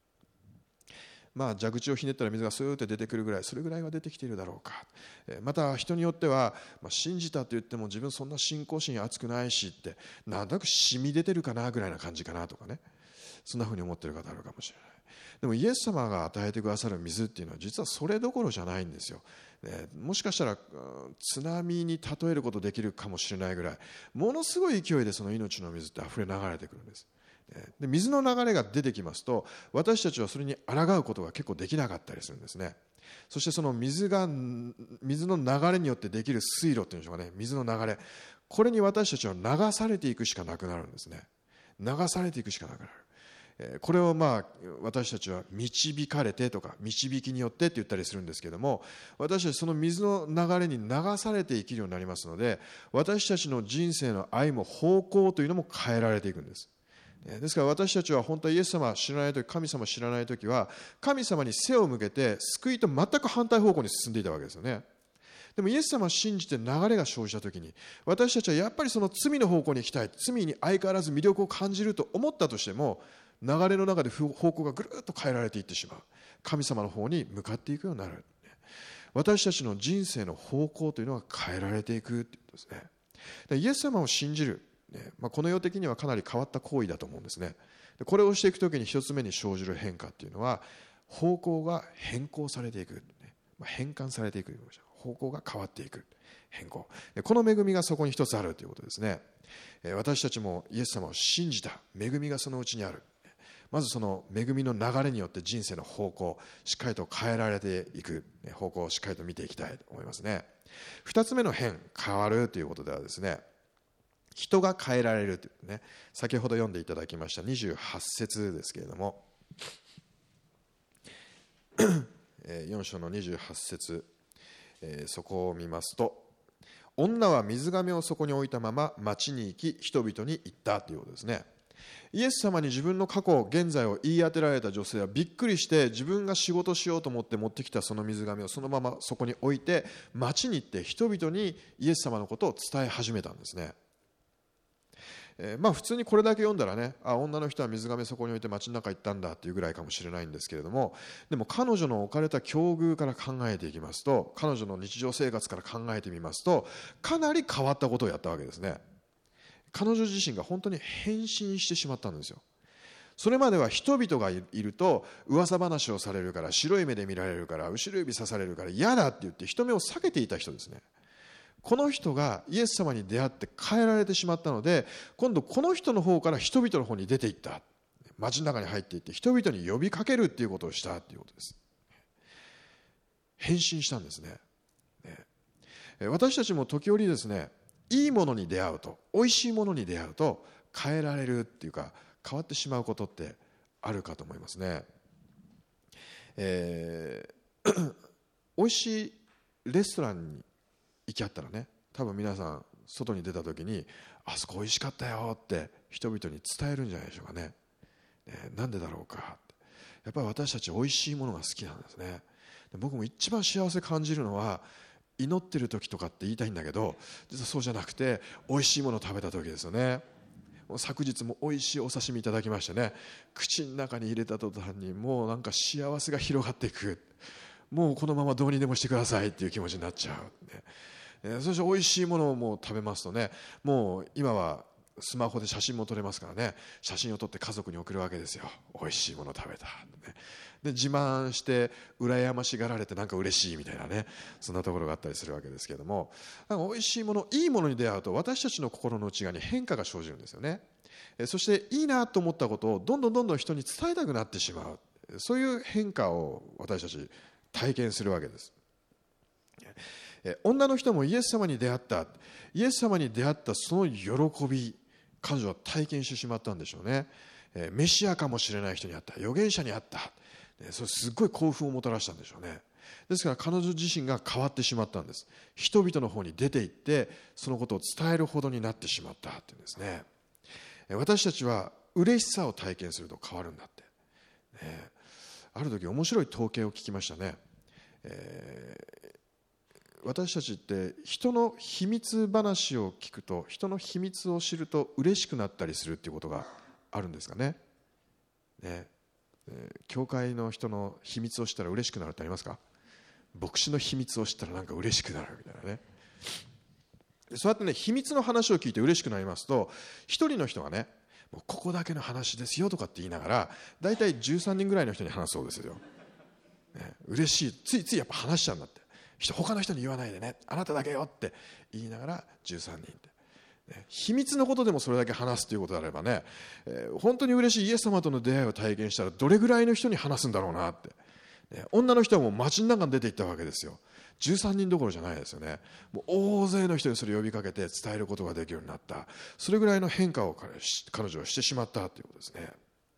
蛇口をひねったら水がスーッと出てくるぐらい、それぐらいは出てきているだろうか。また人によっては、信じたと言っても自分そんな信仰心熱くないしって、なんとなく染み出てるかなぐらいな感じかなとかね、そんなふうに思っている方あるかもしれない。でもイエス様が与えてくださる水っていうのは実はそれどころじゃないんですよ。もしかしたら津波に例えることできるかもしれないぐらい、ものすごい勢いでその命の水って溢れ流れてくるんです。で水の流れが出てきますと、私たちはそれに抗うことが結構できなかったりするんですね。そしてその水の流れによってできる水路っていうんでしょうかね、水の流れ、これに私たちは流されていくしかなくなるんですね。流されていくしかなくなる。 これを私たちは導かれてとか導きによってって言ったりするんですけども、私たちその水の流れに流されて生きるようになりますので、私たちの人生の愛も方向というのも変えられていくんです。ですから私たちは本当はイエス様を知らないとき、神様を知らないときは神様に背を向けて救いと全く反対方向に進んでいたわけですよね。でもイエス様を信じて流れが生じたときに、私たちはやっぱりその罪の方向に行きたい、罪に相変わらず魅力を感じると思ったとしても、流れの中で方向がぐるっと変えられていってしまう。神様の方に向かっていくようになる。私たちの人生の方向というのが変えられていくということですね。イエス様を信じる、この世的にはかなり変わった行為だと思うんですね。これをしていくときに一つ目に生じる変化というのは、方向が変更されていく、変換されていく、方向が変わっていく、変更、この恵みがそこに一つあるということですね。私たちもイエス様を信じた恵みがそのうちにある。まずその恵みの流れによって人生の方向しっかりと変えられていく方向をしっかりと見ていきたいと思いますね。二つ目の変わるということではですね、人が変えられるというね、先ほど読んでいただきました28節ですけれども4章の28節、そこを見ますと、女は水がめをそこに置いたまま町に行き人々に言ったということですね。イエス様に自分の過去現在を言い当てられた女性はびっくりして、自分が仕事しようと思って持ってきたその水がめをそのままそこに置いて町に行って人々にイエス様のことを伝え始めたんですね。普通にこれだけ読んだらね、女の人は水がめそこに置いて街の中行ったんだっていうぐらいかもしれないんですけれども、でも彼女の置かれた境遇から考えていきますと、彼女の日常生活から考えてみますと、かなり変わったことをやったわけですね。彼女自身が本当に変身してしまったんですよ。それまでは人々がいると噂話をされるから、白い目で見られるから、後ろ指さされるから嫌だって言って人目を避けていた人ですね。この人がイエス様に出会って変えられてしまったので、今度この人の方から人々の方に出ていった、街の中に入っていって人々に呼びかけるっていうことをしたっていうことです。変身したんですね。私たちも時折ですね、いいものに出会うと、美味しいものに出会うと変えられるっていうか、変わってしまうことってあるかと思いますね。美味しいレストランに行きあったらね、多分皆さん外に出た時に、あそこ美味しかったよって人々に伝えるんじゃないでしょうかね。なんでだろうかって、やっぱり私たち美味しいものが好きなんですね。僕も一番幸せ感じるのは、祈ってる時とかって言いたいんだけど、実はそうじゃなくて美味しいものを食べた時ですよね。昨日も美味しいお刺身いただきましてね、口の中に入れた途端にもうなんか幸せが広がっていく、もうこのままどうにでもしてくださいっていう気持ちになっちゃう、そして美味しいものをもう食べますとね、もう今はスマホで写真も撮れますからね、写真を撮って家族に送るわけですよ。美味しいもの食べた、で自慢して羨ましがられてなんか嬉しいみたいなね、そんなところがあったりするわけですけれども、なんか美味しいもの、いいものに出会うと私たちの心の内側に変化が生じるんですよね。そしていいなと思ったことをどんどん人に伝えたくなってしまう、そういう変化を私たち体験するわけです。女の人もイエス様に出会った、イエス様に出会ったその喜び、彼女は体験してしまったんでしょうね。メシアかもしれない人に会った、預言者に会った、それすごい興奮をもたらしたんでしょうね。ですから彼女自身が変わってしまったんです。人々の方に出て行ってそのことを伝えるほどになってしまったっていうんですね。私たちは嬉しさを体験すると変わるんだって、ある時面白い統計を聞きましたね。私たちって人の秘密話を聞くと、人の秘密を知ると嬉しくなったりするっていうことがあるんですかね。教会の人の秘密を知ったら嬉しくなるってありますか？牧師の秘密を知ったらなんか嬉しくなるみたいなね。そうやってね、秘密の話を聞いて嬉しくなりますと、一人の人がね、もうここだけの話ですよとかって言いながら、だいたい13人ぐらいの人に話すそうですよ。嬉しい、ついついやっぱ話しちゃうんだって。他の人に言わないでね、あなただけよって言いながら13人って、秘密のことでもそれだけ話すということであればね、本当に嬉しいイエス様との出会いを体験したらどれぐらいの人に話すんだろうなって、女の人はもう街の中に出て行ったわけですよ。13人どころじゃないですよね。もう大勢の人にそれを呼びかけて伝えることができるようになった、それぐらいの変化を彼女はしてしまったということですね。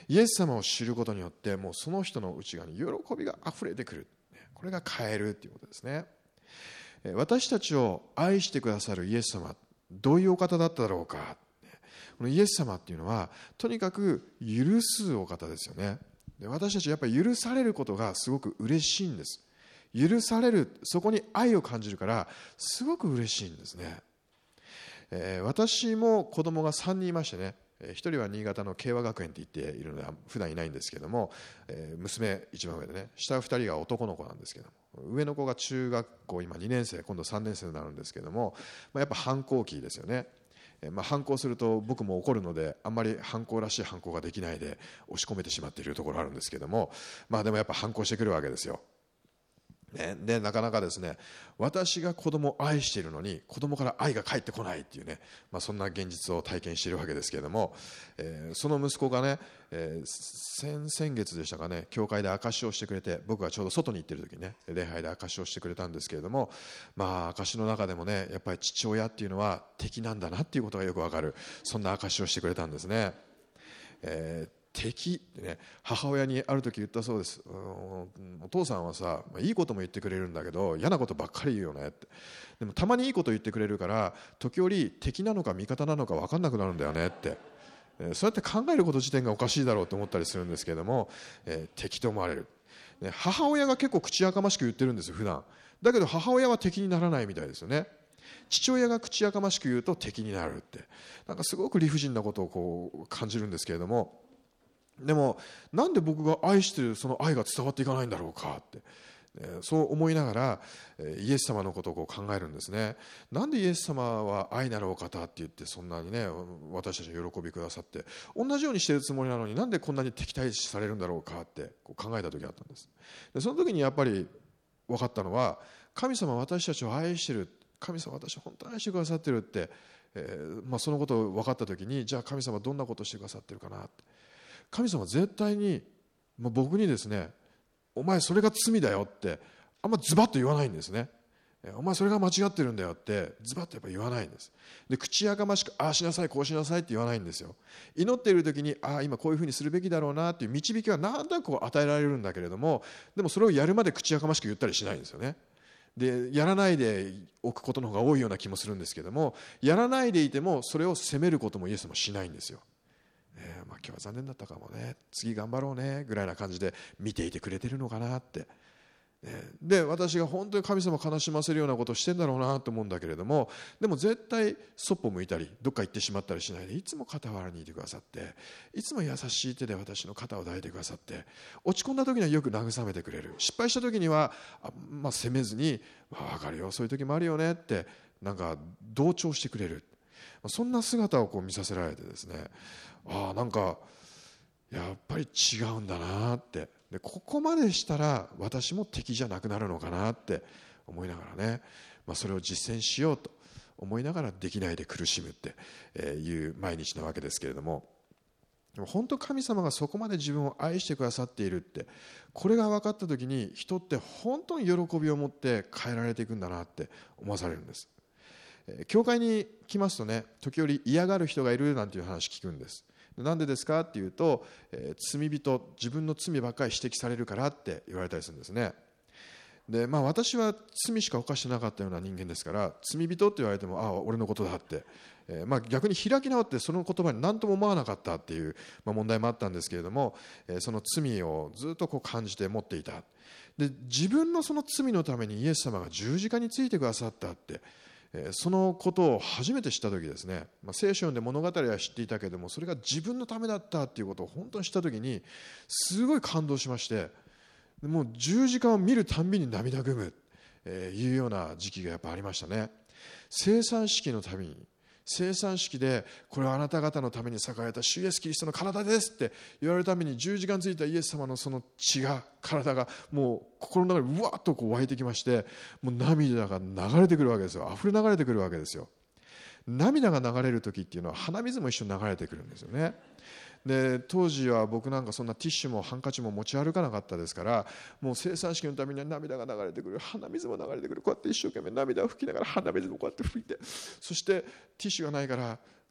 イエス様を知ることによってもうその人の内側に喜びがあふれてくる。これが変えるということですね。私たちを愛してくださるイエス様、どういうお方だっただろうか。このイエス様っていうのはとにかく許すお方ですよね。で、私たちやっぱり許されることがすごく嬉しいんです。許される、そこに愛を感じるからすごく嬉しいんですね。私も子供が3人いましてね、1人は新潟の慶和学園って言っているので普段いないんですけども、娘一番上でね、下2人が男の子なんですけども、上の子が中学校今2年生、今度3年生になるんですけども、やっぱ反抗期ですよね。反抗すると僕も怒るので、あんまり反抗らしい反抗ができないで押し込めてしまっているところがあるんですけども、でもやっぱ反抗してくるわけですよ。でなかなかですね、私が子供を愛しているのに子供から愛が返ってこないっていうね、そんな現実を体験しているわけですけれども、その息子がね、先々月でしたかね、教会で証しをしてくれて、僕がちょうど外に行っている時にね、礼拝で証しをしてくれたんですけれども、証しの中でもね、やっぱり父親っていうのは敵なんだなっていうことがよくわかる、そんな証しをしてくれたんですね。敵ってね、母親にある時言ったそうです。お父さんはさ、いいことも言ってくれるんだけど嫌なことばっかり言うよねって。でもたまにいいこと言ってくれるから時折敵なのか味方なのか分かんなくなるんだよねって。そうやって考えること自体がおかしいだろうと思ったりするんですけれども、敵と思われる。母親が結構口やかましく言ってるんですよ普段。だけど母親は敵にならないみたいですよね。父親が口やかましく言うと敵になるって、なんかすごく理不尽なことをこう感じるんですけれども、でもなんで僕が愛しているその愛が伝わっていかないんだろうかって、そう思いながらイエス様のことをこう考えるんですね。なんでイエス様は愛なるお方って言ってそんなにね私たちに喜びくださって、同じようにしているつもりなのになんでこんなに敵対視されるんだろうかってこう考えた時があったんです。でその時にやっぱり分かったのは、神様は私たちを愛している、神様は私を本当に愛してくださっているって、そのことを分かった時に、じゃあ神様はどんなことをしてくださっているかなって、神様は絶対に僕にですね、お前それが罪だよってあんまズバッと言わないんですね。お前それが間違ってるんだよってズバッとやっぱ言わないんです。で口やかましくああしなさいこうしなさいって言わないんですよ。祈っている時に今こういうふうにするべきだろうなっていう導きは何となくこう与えられるんだけれども、でもそれをやるまで口やかましく言ったりしないんですよね。でやらないでおくことの方が多いような気もするんですけども、やらないでいてもそれを責めることもイエスもしないんですよ。今日は残念だったかもね、次頑張ろうねぐらいな感じで見ていてくれてるのかなって、で私が本当に神様を悲しませるようなことをしてんだろうなと思うんだけれども、でも絶対そっぽ向いたりどっか行ってしまったりしないで、いつも傍らにいてくださって、いつも優しい手で私の肩を抱いてくださって、落ち込んだ時にはよく慰めてくれる、失敗した時には責めずに分かるよそういう時もあるよねってなんか同調してくれる、そんな姿をこう見させられてですね、なんかやっぱり違うんだなって、でここまでしたら私も敵じゃなくなるのかなって思いながらね、それを実践しようと思いながらできないで苦しむっていう毎日なわけですけれども、でも本当神様がそこまで自分を愛してくださっているって、これが分かった時に人って本当に喜びを持って変えられていくんだなって思わされるんです。教会に来ますとね、時折嫌がる人がいるなんていう話聞くんです。なんでですかっていうと、罪人、自分の罪ばっかり指摘されるからって言われたりするんですね。で私は罪しか犯してなかったような人間ですから、罪人って言われても俺のことだって、逆に開き直ってその言葉に何とも思わなかったっていう、問題もあったんですけれども、その罪をずっとこう感じて持っていた。で自分のその罪のためにイエス様が十字架についてくださったって、そのことを初めて知った時ですね、聖書で物語は知っていたけれども、それが自分のためだったっていうことを本当に知った時にすごい感動しまして、もう十字架を見るたんびに涙ぐむ、いうような時期がやっぱありましたね。生産式のたびに、生産式でこれはあなた方のために裂かれた主イエスキリストの体ですって言われるために、十字架についたイエス様のその血が、体がもう心の中にうわっとこう湧いてきまして、もう涙が流れてくるわけですよ。溢れ流れてくるわけですよ。涙が流れる時っていうのは鼻水も一緒に流れてくるんですよね。で当時は僕なんかそんなティッシュもハンカチも持ち歩かなかったですから、もう生産式のためには涙が流れてくる、鼻水も流れてくる、こうやって一生懸命涙を拭きながら鼻水もこうやって拭いて、そしてティッシュがないから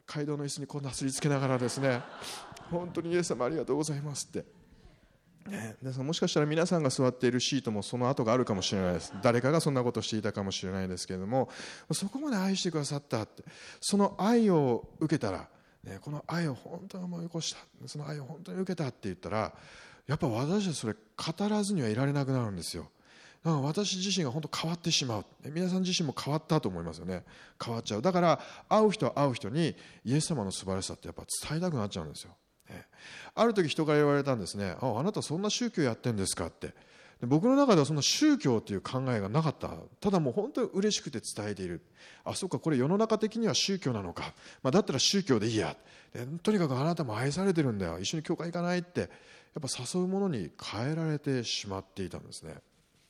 街道の椅子にこうなすりつけながらですね、本当にイエス様ありがとうございますって、もしかしたら皆さんが座っているシートもその跡があるかもしれないです。誰かがそんなことをしていたかもしれないですけれども、そこまで愛してくださったって、その愛を受けたら、この愛を本当に思い起こした、その愛を本当に受けたって言ったら、やっぱ私たちそれ語らずにはいられなくなるんですよ。だから私自身が本当変わってしまう。皆さん自身も変わったと思いますよね。変わっちゃう。だから会う人は会う人にイエス様の素晴らしさってやっぱ伝えたくなっちゃうんですよ。ある時人から言われたんですね。あなたそんな宗教やってんですかって。で僕の中ではそんな宗教という考えがなかった。ただもう本当に嬉しくて伝えている。あ、そうか、これ世の中的には宗教なのか。だったら宗教でいいや。でとにかくあなたも愛されてるんだよ。一緒に教会行かないって。やっぱ誘うものに変えられてしまっていたんですね。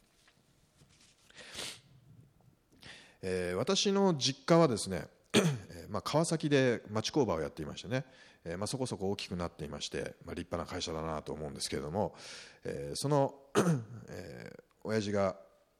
私の実家はですね、川崎で町工場をやっていましてね、そこそこ大きくなっていまして、立派な会社だなと思うんですけれども、その、親父が、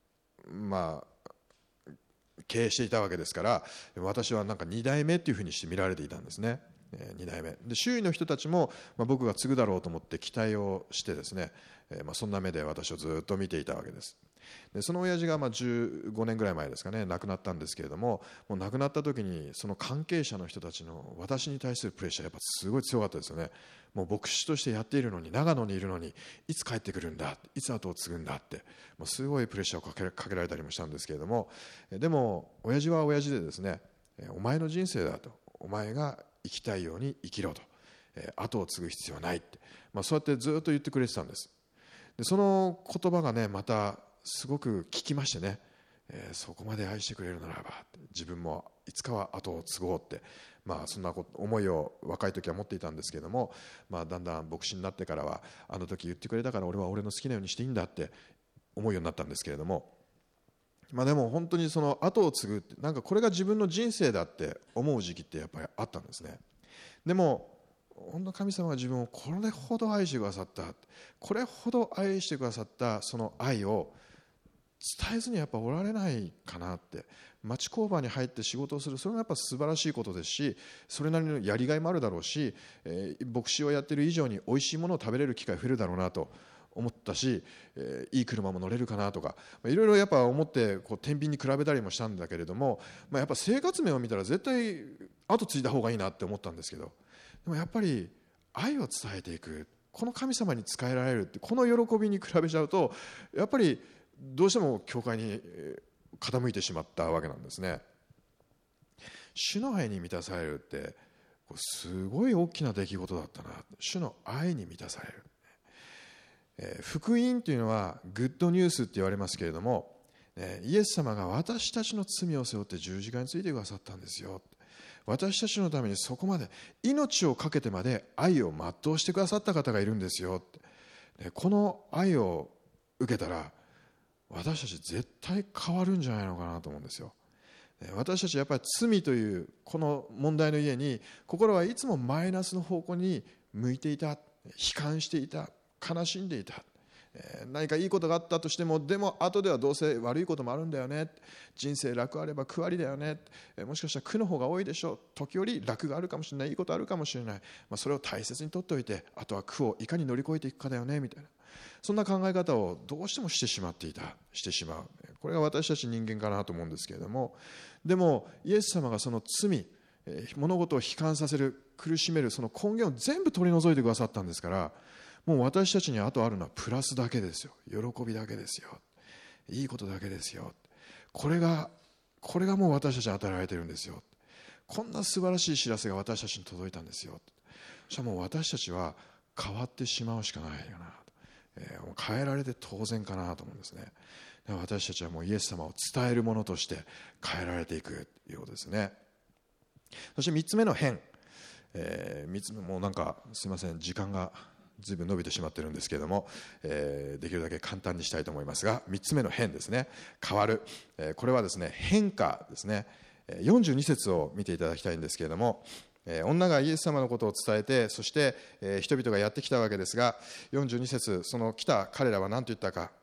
経営していたわけですから、私はなんか2代目っていうふうにして見られていたんですね。2代目で、周囲の人たちも、僕が継ぐだろうと思って期待をしてですね、そんな目で私をずっと見ていたわけです。でその親父が15年ぐらい前ですかね、亡くなったんですけれども、もう亡くなった時にその関係者の人たちの私に対するプレッシャーやっぱすごい強かったですよね。もう牧師としてやっているのに、長野にいるのに、いつ帰ってくるんだ、いつ後を継ぐんだって、もうすごいプレッシャーをかけられたりもしたんですけれども、でも親父は親父でですね、お前の人生だと、お前が生きたいように生きろと、後を継ぐ必要はないって、そうやってずっと言ってくれてたんです。でその言葉がね、またすごく聞きましてね、そこまで愛してくれるならば自分もいつかは後を継ごうって、そんな思いを若い時は持っていたんですけれども、だんだん牧師になってからは、あの時言ってくれたから俺は俺の好きなようにしていいんだって思うようになったんですけれども、でも本当にその後を継ぐって、なんかこれが自分の人生だって思う時期ってやっぱりあったんですね。でも本当神様が自分をこれほど愛してくださった、これほど愛してくださったその愛を伝えずにやっぱおられないかなって。町工場に入って仕事をする、それもやっぱ素晴らしいことですし、それなりのやりがいもあるだろうし、牧師をやっている以上に美味しいものを食べれる機会増えるだろうなと思ったし、いい車も乗れるかなとか、いろいろやっぱ思ってこう天秤に比べたりもしたんだけれども、やっぱ生活面を見たら絶対後継いだ方がいいなって思ったんですけど、でもやっぱり愛を伝えていく、この神様に仕えられるって、この喜びに比べちゃうとやっぱりどうしても教会に傾いてしまったわけなんですね。主の愛に満たされるってすごい大きな出来事だったな。主の愛に満たされる、福音というのはグッドニュースって言われますけれども、イエス様が私たちの罪を背負って十字架についてくださったんですよ。私たちのためにそこまで命を懸けてまで愛を全うしてくださった方がいるんですよ。この愛を受けたら私たち絶対変わるんじゃないのかなと思うんですよ。私たちやっぱり罪というこの問題の家に心はいつもマイナスの方向に向いていた、悲観していた、悲しんでいた。何かいいことがあったとしても、でも後ではどうせ悪いこともあるんだよね、人生楽あれば苦ありだよね、もしかしたら苦の方が多いでしょう、時折楽があるかもしれない、いいことあるかもしれない、それを大切にとっておいて、あとは苦をいかに乗り越えていくかだよねみたいな、そんな考え方をどうしてもしてしまう。これが私たち人間かなと思うんですけれども、でもイエス様がその罪、物事を悲観させる、苦しめるその根源を全部取り除いてくださったんですから、もう私たちにあとあるのはプラスだけですよ。喜びだけですよ。いいことだけですよ。これがもう私たちに与えられているんですよ。こんな素晴らしい知らせが私たちに届いたんですよ。そしたらもう私たちは変わってしまうしかないよな、変えられて当然かなと思うんですね。私たちはもうイエス様を伝えるものとして変えられていくようですね。そして3つ目の変、3つ目もなんかすいません、時間がずいぶん伸びてしまっているんですけれども、できるだけ簡単にしたいと思いますが、3つ目の変ですね、変わる、これはですね、変化ですね。42節を見ていただきたいんですけれども、女がイエス様のことを伝えて、そして人々がやってきたわけですが、42節、その来た彼らは何と言ったか、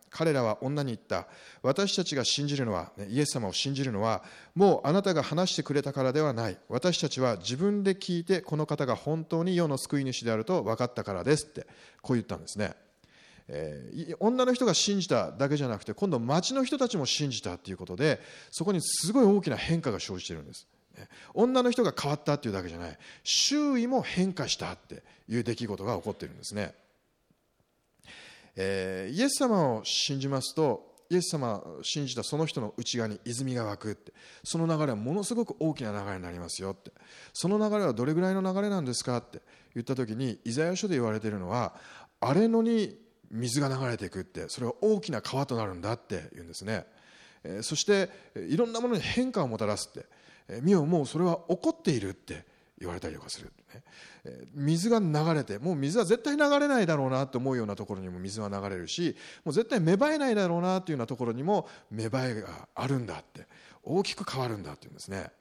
彼らは女に言った。私たちが信じるのは、イエス様を信じるのは、もうあなたが話してくれたからではない。私たちは自分で聞いて、この方が本当に世の救い主であると分かったからですって、こう言ったんですね。女の人が信じただけじゃなくて、今度町の人たちも信じたということで、そこにすごい大きな変化が生じているんです。女の人が変わったというだけじゃない、周囲も変化したっていう出来事が起こっているんですね。イエス様を信じますと、イエス様を信じたその人の内側に泉が湧くって、その流れはものすごく大きな流れになりますよって、その流れはどれぐらいの流れなんですかって言った時に、イザヤ書で言われているのは、荒れ野に水が流れていくって、それは大きな川となるんだって言うんですね。そしていろんなものに変化をもたらすって、見よもうそれは起こっているって言われたりとかする、水が流れて、もう水は絶対流れないだろうなと思うようなところにも水は流れるし、もう絶対芽生えないだろうなというようなところにも芽生えがあるんだって、大きく変わるんだっていうんですね。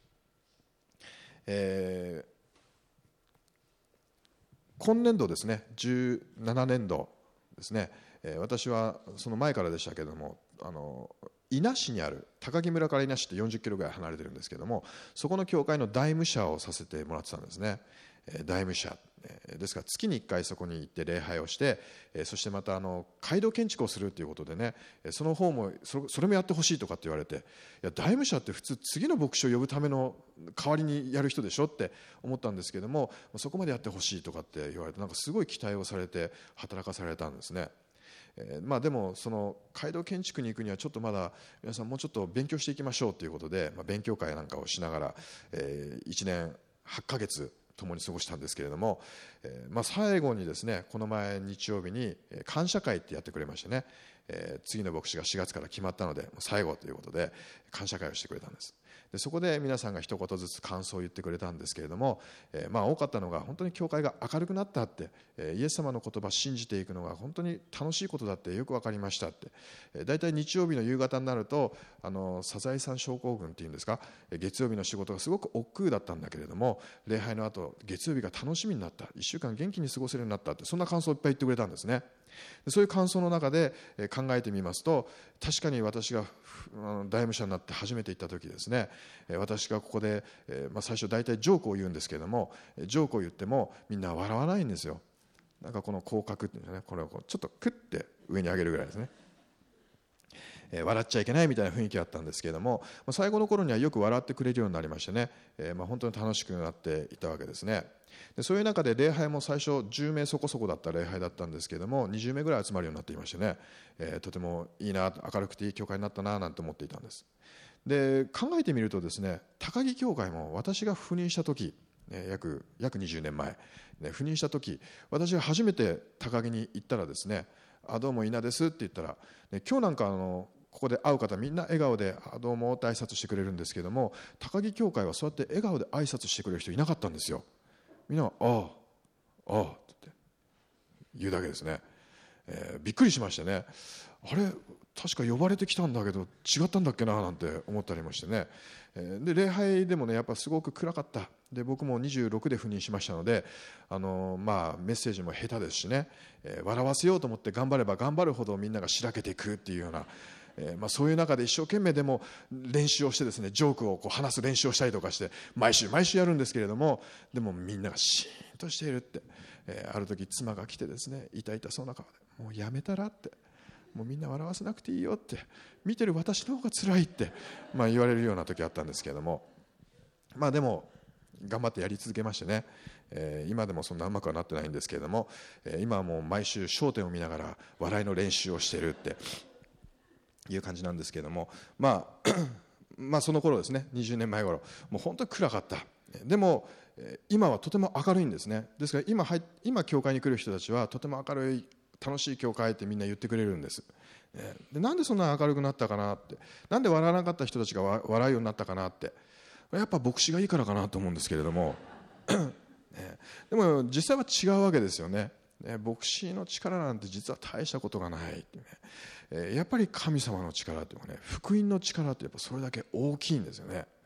今年度ですね、17年度ですね、私はその前からでしたけれども、伊那市にある、高木村から伊那市って40キロぐらい離れてるんですけども、そこの教会の大務者をさせてもらってたんですね。大務者ですから、月に1回そこに行って礼拝をして、そしてまた街道建築をするということでね、その方もそれもやってほしいとかって言われて、いや大務者って普通次の牧師を呼ぶための代わりにやる人でしょって思ったんですけども、そこまでやってほしいとかって言われて、なんかすごい期待をされて働かされたんですね。でもその街道建築に行くにはちょっとまだ皆さんもうちょっと勉強していきましょうということで、勉強会なんかをしながら、1年8ヶ月共に過ごしたんですけれども、最後にですね、この前日曜日に感謝会ってやってくれましてね、次の牧師が4月から決まったので最後ということで感謝会をしてくれたんです。でそこで皆さんが一言ずつ感想を言ってくれたんですけれども、多かったのが本当に教会が明るくなったって、イエス様の言葉を信じていくのが本当に楽しいことだってよく分かりましたって、だいたい日曜日の夕方になるとサザエさん症候群っていうんですか、月曜日の仕事がすごく億劫だったんだけれども、礼拝の後月曜日が楽しみになった、1週間元気に過ごせるようになったって、そんな感想をいっぱい言ってくれたんですね。そういう感想の中で考えてみますと、確かに私が大務者になって初めて行った時ですね、私がここで最初大体ジョークを言うんですけれども、ジョークを言ってもみんな笑わないんですよ。なんかこの口角っていうんですね、これをちょっとクッて上に上げるぐらいですね。笑っちゃいけないみたいな雰囲気があったんですけれども、最後の頃にはよく笑ってくれるようになりましてね、本当に楽しくなっていたわけですね。でそういう中で礼拝も最初10名そこそこだった礼拝だったんですけれども、20名ぐらい集まるようになっていましてね、とてもいいな、明るくていい教会になったななんて思っていたんです。で考えてみるとですね、高木教会も私が赴任した時、約20年前、赴任した時、私が初めて高木に行ったらですね、どうも稲ですって言ったら、今日なんかここで会う方みんな笑顔でどうもって挨拶してくれるんですけども、高木教会はそうやって笑顔で挨拶してくれる人いなかったんですよ。みんなああって言うだけですね。びっくりしましてね、あれ確か呼ばれてきたんだけど違ったんだっけななんて思ったりもしてね、で礼拝でもねやっぱすごく暗かった。で僕も26で赴任しましたので、メッセージも下手ですしね、笑わせようと思って頑張れば頑張るほどみんながしらけていくっていうような、そういう中で一生懸命でも練習をしてですね、ジョークを話す練習をしたりとかして毎週やるんですけれども、でもみんながシーンとしているって、ある時妻が来てですね、痛々そうな顔でもうやめたらって、もうみんな笑わせなくていいよって、見てる私の方が辛いって、言われるような時あったんですけれども、でも頑張ってやり続けましてね、今でもそんなうまくはなってないんですけれども、今はもう毎週笑点を見ながら笑いの練習をしているっていう感じなんですけれども、その頃ですね、20年前頃もう本当に暗かった。でも今はとても明るいんですね。ですから今教会に来る人たちはとても明るい楽しい教会ってみんな言ってくれるんです。でなんでそんな明るくなったかなって、なんで笑わなかった人たちが笑うようになったかなって、やっぱ牧師がいいからかなと思うんですけれどもでも実際は違うわけですよね。牧師の力なんて実は大したことがない、やっぱり神様の力というかね、福音の力ってやっぱそれだけ大きいんですよね。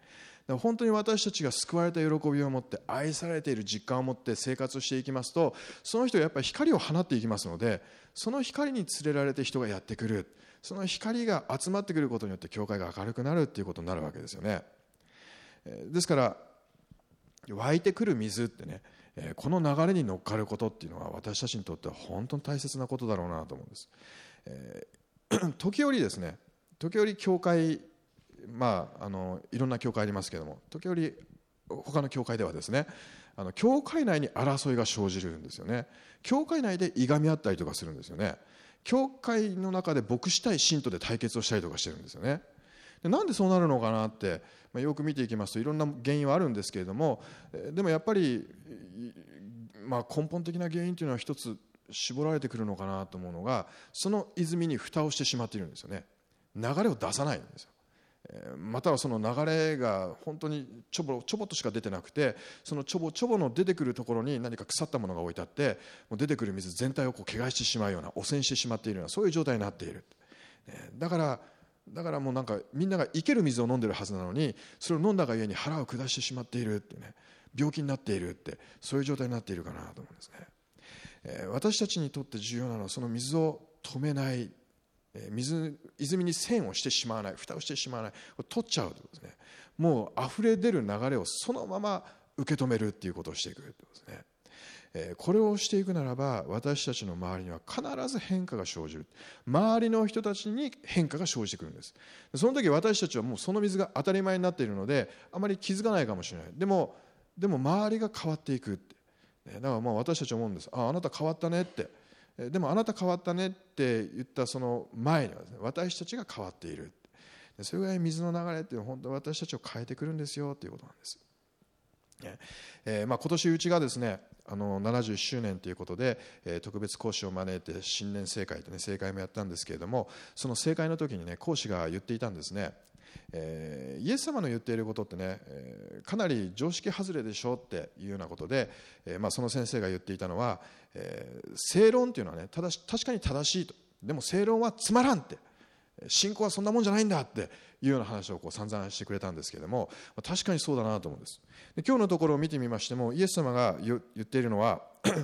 ら本当に私たちが救われた喜びを持って愛されている実感を持って生活をしていきますと、その人がやっぱり光を放っていきますので、その光に連れられて人がやってくる、その光が集まってくることによって教会が明るくなるっていうことになるわけですよね。ですから湧いてくる水ってね、この流れに乗っかることっていうのは私たちにとっては本当に大切なことだろうなと思うんです。時折ですね、教会、いろんな教会ありますけれども、時折他の教会ではですね、教会内に争いが生じるんですよね。教会内でいがみ合ったりとかするんですよね。教会の中で牧師対信徒で対決をしたりとかしてるんですよね。でなんでそうなるのかなって、よく見ていきますといろんな原因はあるんですけれども、でもやっぱり、根本的な原因というのは一つ絞られてくるのかなと思うのが、その泉に蓋をしてしまっているんですよね。流れを出さないんですよ。またはその流れが本当にちょぼとしか出てなくて、そのちょぼの出てくるところに何か腐ったものが置いてあって、もう出てくる水全体を汚してしまうような、汚染してしまっているような、そういう状態になっている。だからもうなんかみんなが生ける水を飲んでるはずなのに、それを飲んだがゆえに腹を下してしまっているってね、病気になっているって、そういう状態になっているかなと思うんですね。私たちにとって重要なのはその水を止めない、泉に栓をしてしまわない、蓋をしてしまわない、取っちゃうということですね。もう溢れ出る流れをそのまま受け止めるっていうことをしていくということですね。これをしていくならば、私たちの周りには必ず変化が生じる。周りの人たちに変化が生じてくるんです。その時私たちはもうその水が当たり前になっているので、あまり気づかないかもしれない。でも周りが変わっていくって。だから私たちは思うんです。あなた変わったねって。でもあなた変わったねって言ったその前にはですね、私たちが変わっている。それぐらい水の流れっていうのは本当に私たちを変えてくるんですよということなんです。今年うちがですね、71周年ということで、特別講師を招いて新年聖会と、聖会もやったんですけれども、その聖会の時にね、講師が言っていたんですね。イエス様の言っていることってね、かなり常識外れでしょっていうようなことで、その先生が言っていたのは、正論っていうのはね、確かに正しいと。でも正論はつまらんって、信仰はそんなもんじゃないんだっていうような話を散々してくれたんですけれども、確かにそうだなと思うんです。で今日のところを見てみましても、イエス様が言っているのは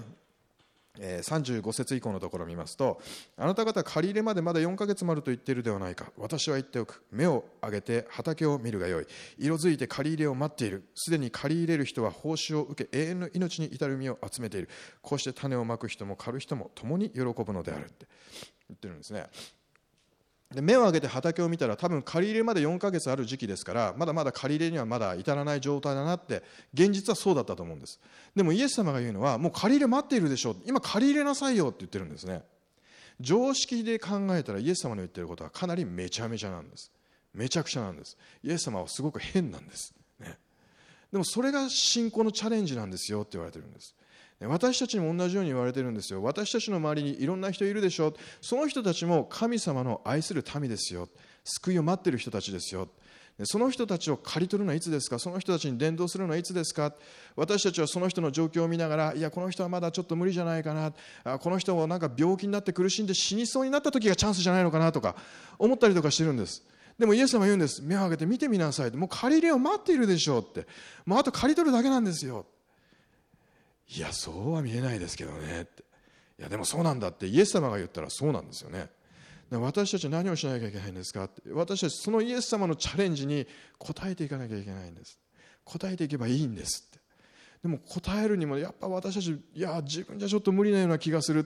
35節以降のところを見ますと、あなた方借り入れまでまだ4ヶ月もあると言っているではないか。私は言っておく。目を上げて畑を見るがよい。色づいて借り入れを待っている。すでに借り入れる人は報酬を受け、永遠の命に至る実を集めている。こうして種をまく人も刈る人も共に喜ぶのであるって言ってるんですね。で目を上げて畑を見たら、多分借り入れまで4ヶ月ある時期ですから、まだまだ借り入れにはまだ至らない状態だなって、現実はそうだったと思うんです。でもイエス様が言うのは、もう借り入れ待っているでしょう、今借り入れなさいよって言ってるんですね。常識で考えたらイエス様の言ってることはかなりめちゃめちゃなんです。めちゃくちゃなんです。イエス様はすごく変なんです、ね。でもそれが信仰のチャレンジなんですよって言われてるんです。私たちにも同じように言われてるんですよ。私たちの周りにいろんな人いるでしょ。その人たちも神様の愛する民ですよ。救いを待っている人たちですよ。その人たちを刈り取るのはいつですか。その人たちに伝道するのはいつですか。私たちはその人の状況を見ながら、いやこの人はまだちょっと無理じゃないかな、この人はなんか病気になって苦しんで死にそうになった時がチャンスじゃないのかなとか思ったりとかしてるんです。でもイエス様は言うんです。目を上げて見てみなさい。もう借り入れを待っているでしょうって。もうあと刈り取るだけなんですよ。いやそうは見えないですけどねって。いやでもそうなんだってイエス様が言ったらそうなんですよね。私たちは何をしなきゃいけないんですかって。私たちそのイエス様のチャレンジに応えていかなきゃいけないんです。応えていけばいいんですって。でも応えるにもやっぱ私たち、いや自分じゃちょっと無理なような気がするって、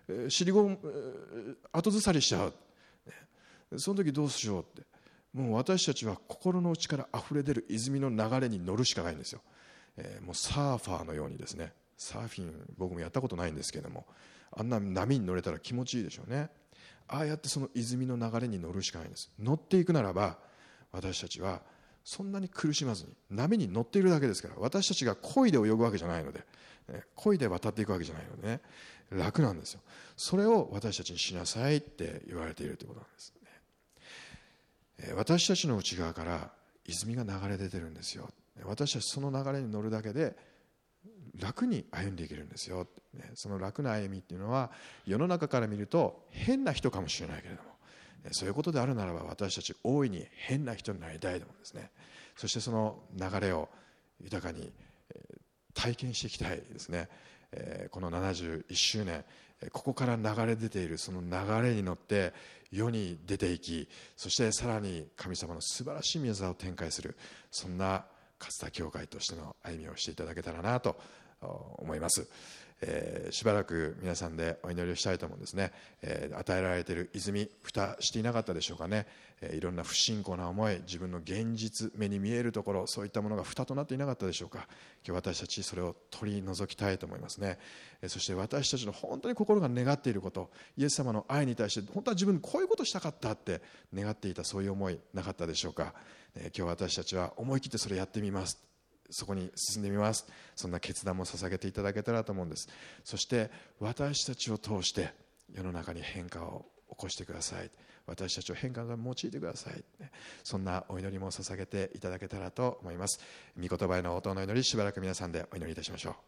後ずさりしちゃう。その時どうしようって。もう私たちは心の内から溢れ出る泉の流れに乗るしかないんですよ。もうサーファーのようにですね、サーフィン僕もやったことないんですけれども、あんな波に乗れたら気持ちいいでしょうね。ああやってその泉の流れに乗るしかないんです。乗っていくならば私たちはそんなに苦しまずに波に乗っているだけですから。私たちが漕いで泳ぐわけじゃないので、漕いで渡っていくわけじゃないのでね、楽なんですよ。それを私たちにしなさいって言われているということなんですね。私たちの内側から泉が流れ出てるんですよ。私たちその流れに乗るだけで楽に歩んでいけるんですよ。その楽な歩みっていうのは世の中から見ると変な人かもしれないけれども、そういうことであるならば私たち大いに変な人になりたいと思うんですね。 そしてその流れを豊かに体験していきたいですね。この71周年、ここから流れ出ているその流れに乗って世に出ていき、そしてさらに神様の素晴らしい御業を展開する、そんな勝田教会としての歩みをしていただけたらなと思います。しばらく皆さんでお祈りをしたいと思うんですね。与えられている泉、蓋していなかったでしょうかね。いろんな不信仰な思い、自分の現実、目に見えるところ、そういったものが蓋となっていなかったでしょうか。今日私たちそれを取り除きたいと思いますね。そして私たちの本当に心が願っていること、イエス様の愛に対して本当は自分こういうことしたかったって願っていた、そういう思いなかったでしょうか。今日私たちは思い切ってそれやってみます、そこに進んでみます、そんな決断も捧げていただけたらと思うんです。そして私たちを通して世の中に変化を起こしてください、私たちを変化が用いてください、そんなお祈りも捧げていただけたらと思います。御言葉への応答の祈り、しばらく皆さんでお祈りいたしましょう。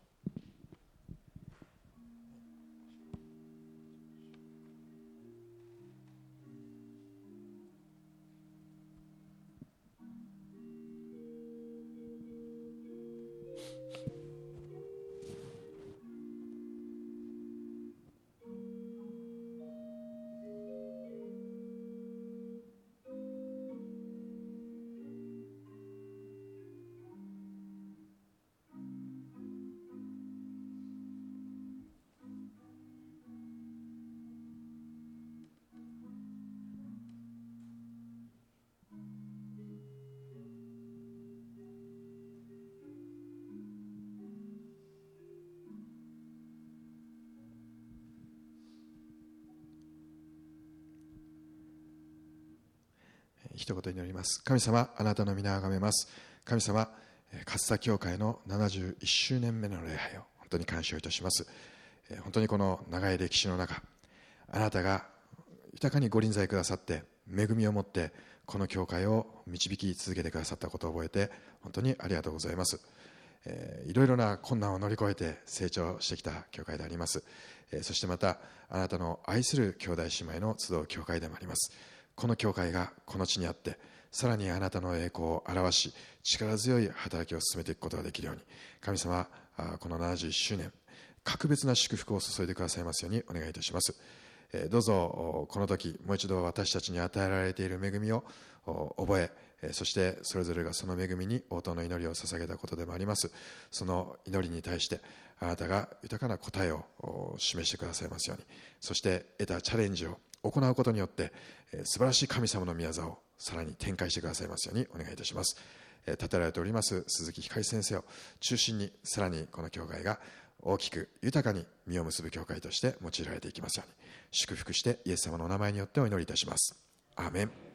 一言祈ります。神様、あなたの皆をあがめます。神様、勝田教会の71周年目の礼拝を本当に感謝いたします。本当にこの長い歴史の中、あなたが豊かにご臨在くださって恵みを持ってこの教会を導き続けてくださったことを覚えて本当にありがとうございます。いろいろな困難を乗り越えて成長してきた教会であります。そしてまたあなたの愛する兄弟姉妹の集う教会でもあります。この教会がこの地にあってさらにあなたの栄光を表し力強い働きを進めていくことができるように、神様、この71周年格別な祝福を注いでくださいますようにお願いいたします。どうぞこの時もう一度私たちに与えられている恵みを覚え、そしてそれぞれがその恵みに応答の祈りを捧げたことでもあります。その祈りに対してあなたが豊かな答えを示してくださいますように、そして得たチャレンジを行うことによって素晴らしい神様の御業をさらに展開してくださいますようにお願いいたします。立てられております鈴木光先生を中心にさらにこの教会が大きく豊かに実を結ぶ教会として用いられていきますように祝福してイエス様のお名前によってお祈りいたします。アーメン。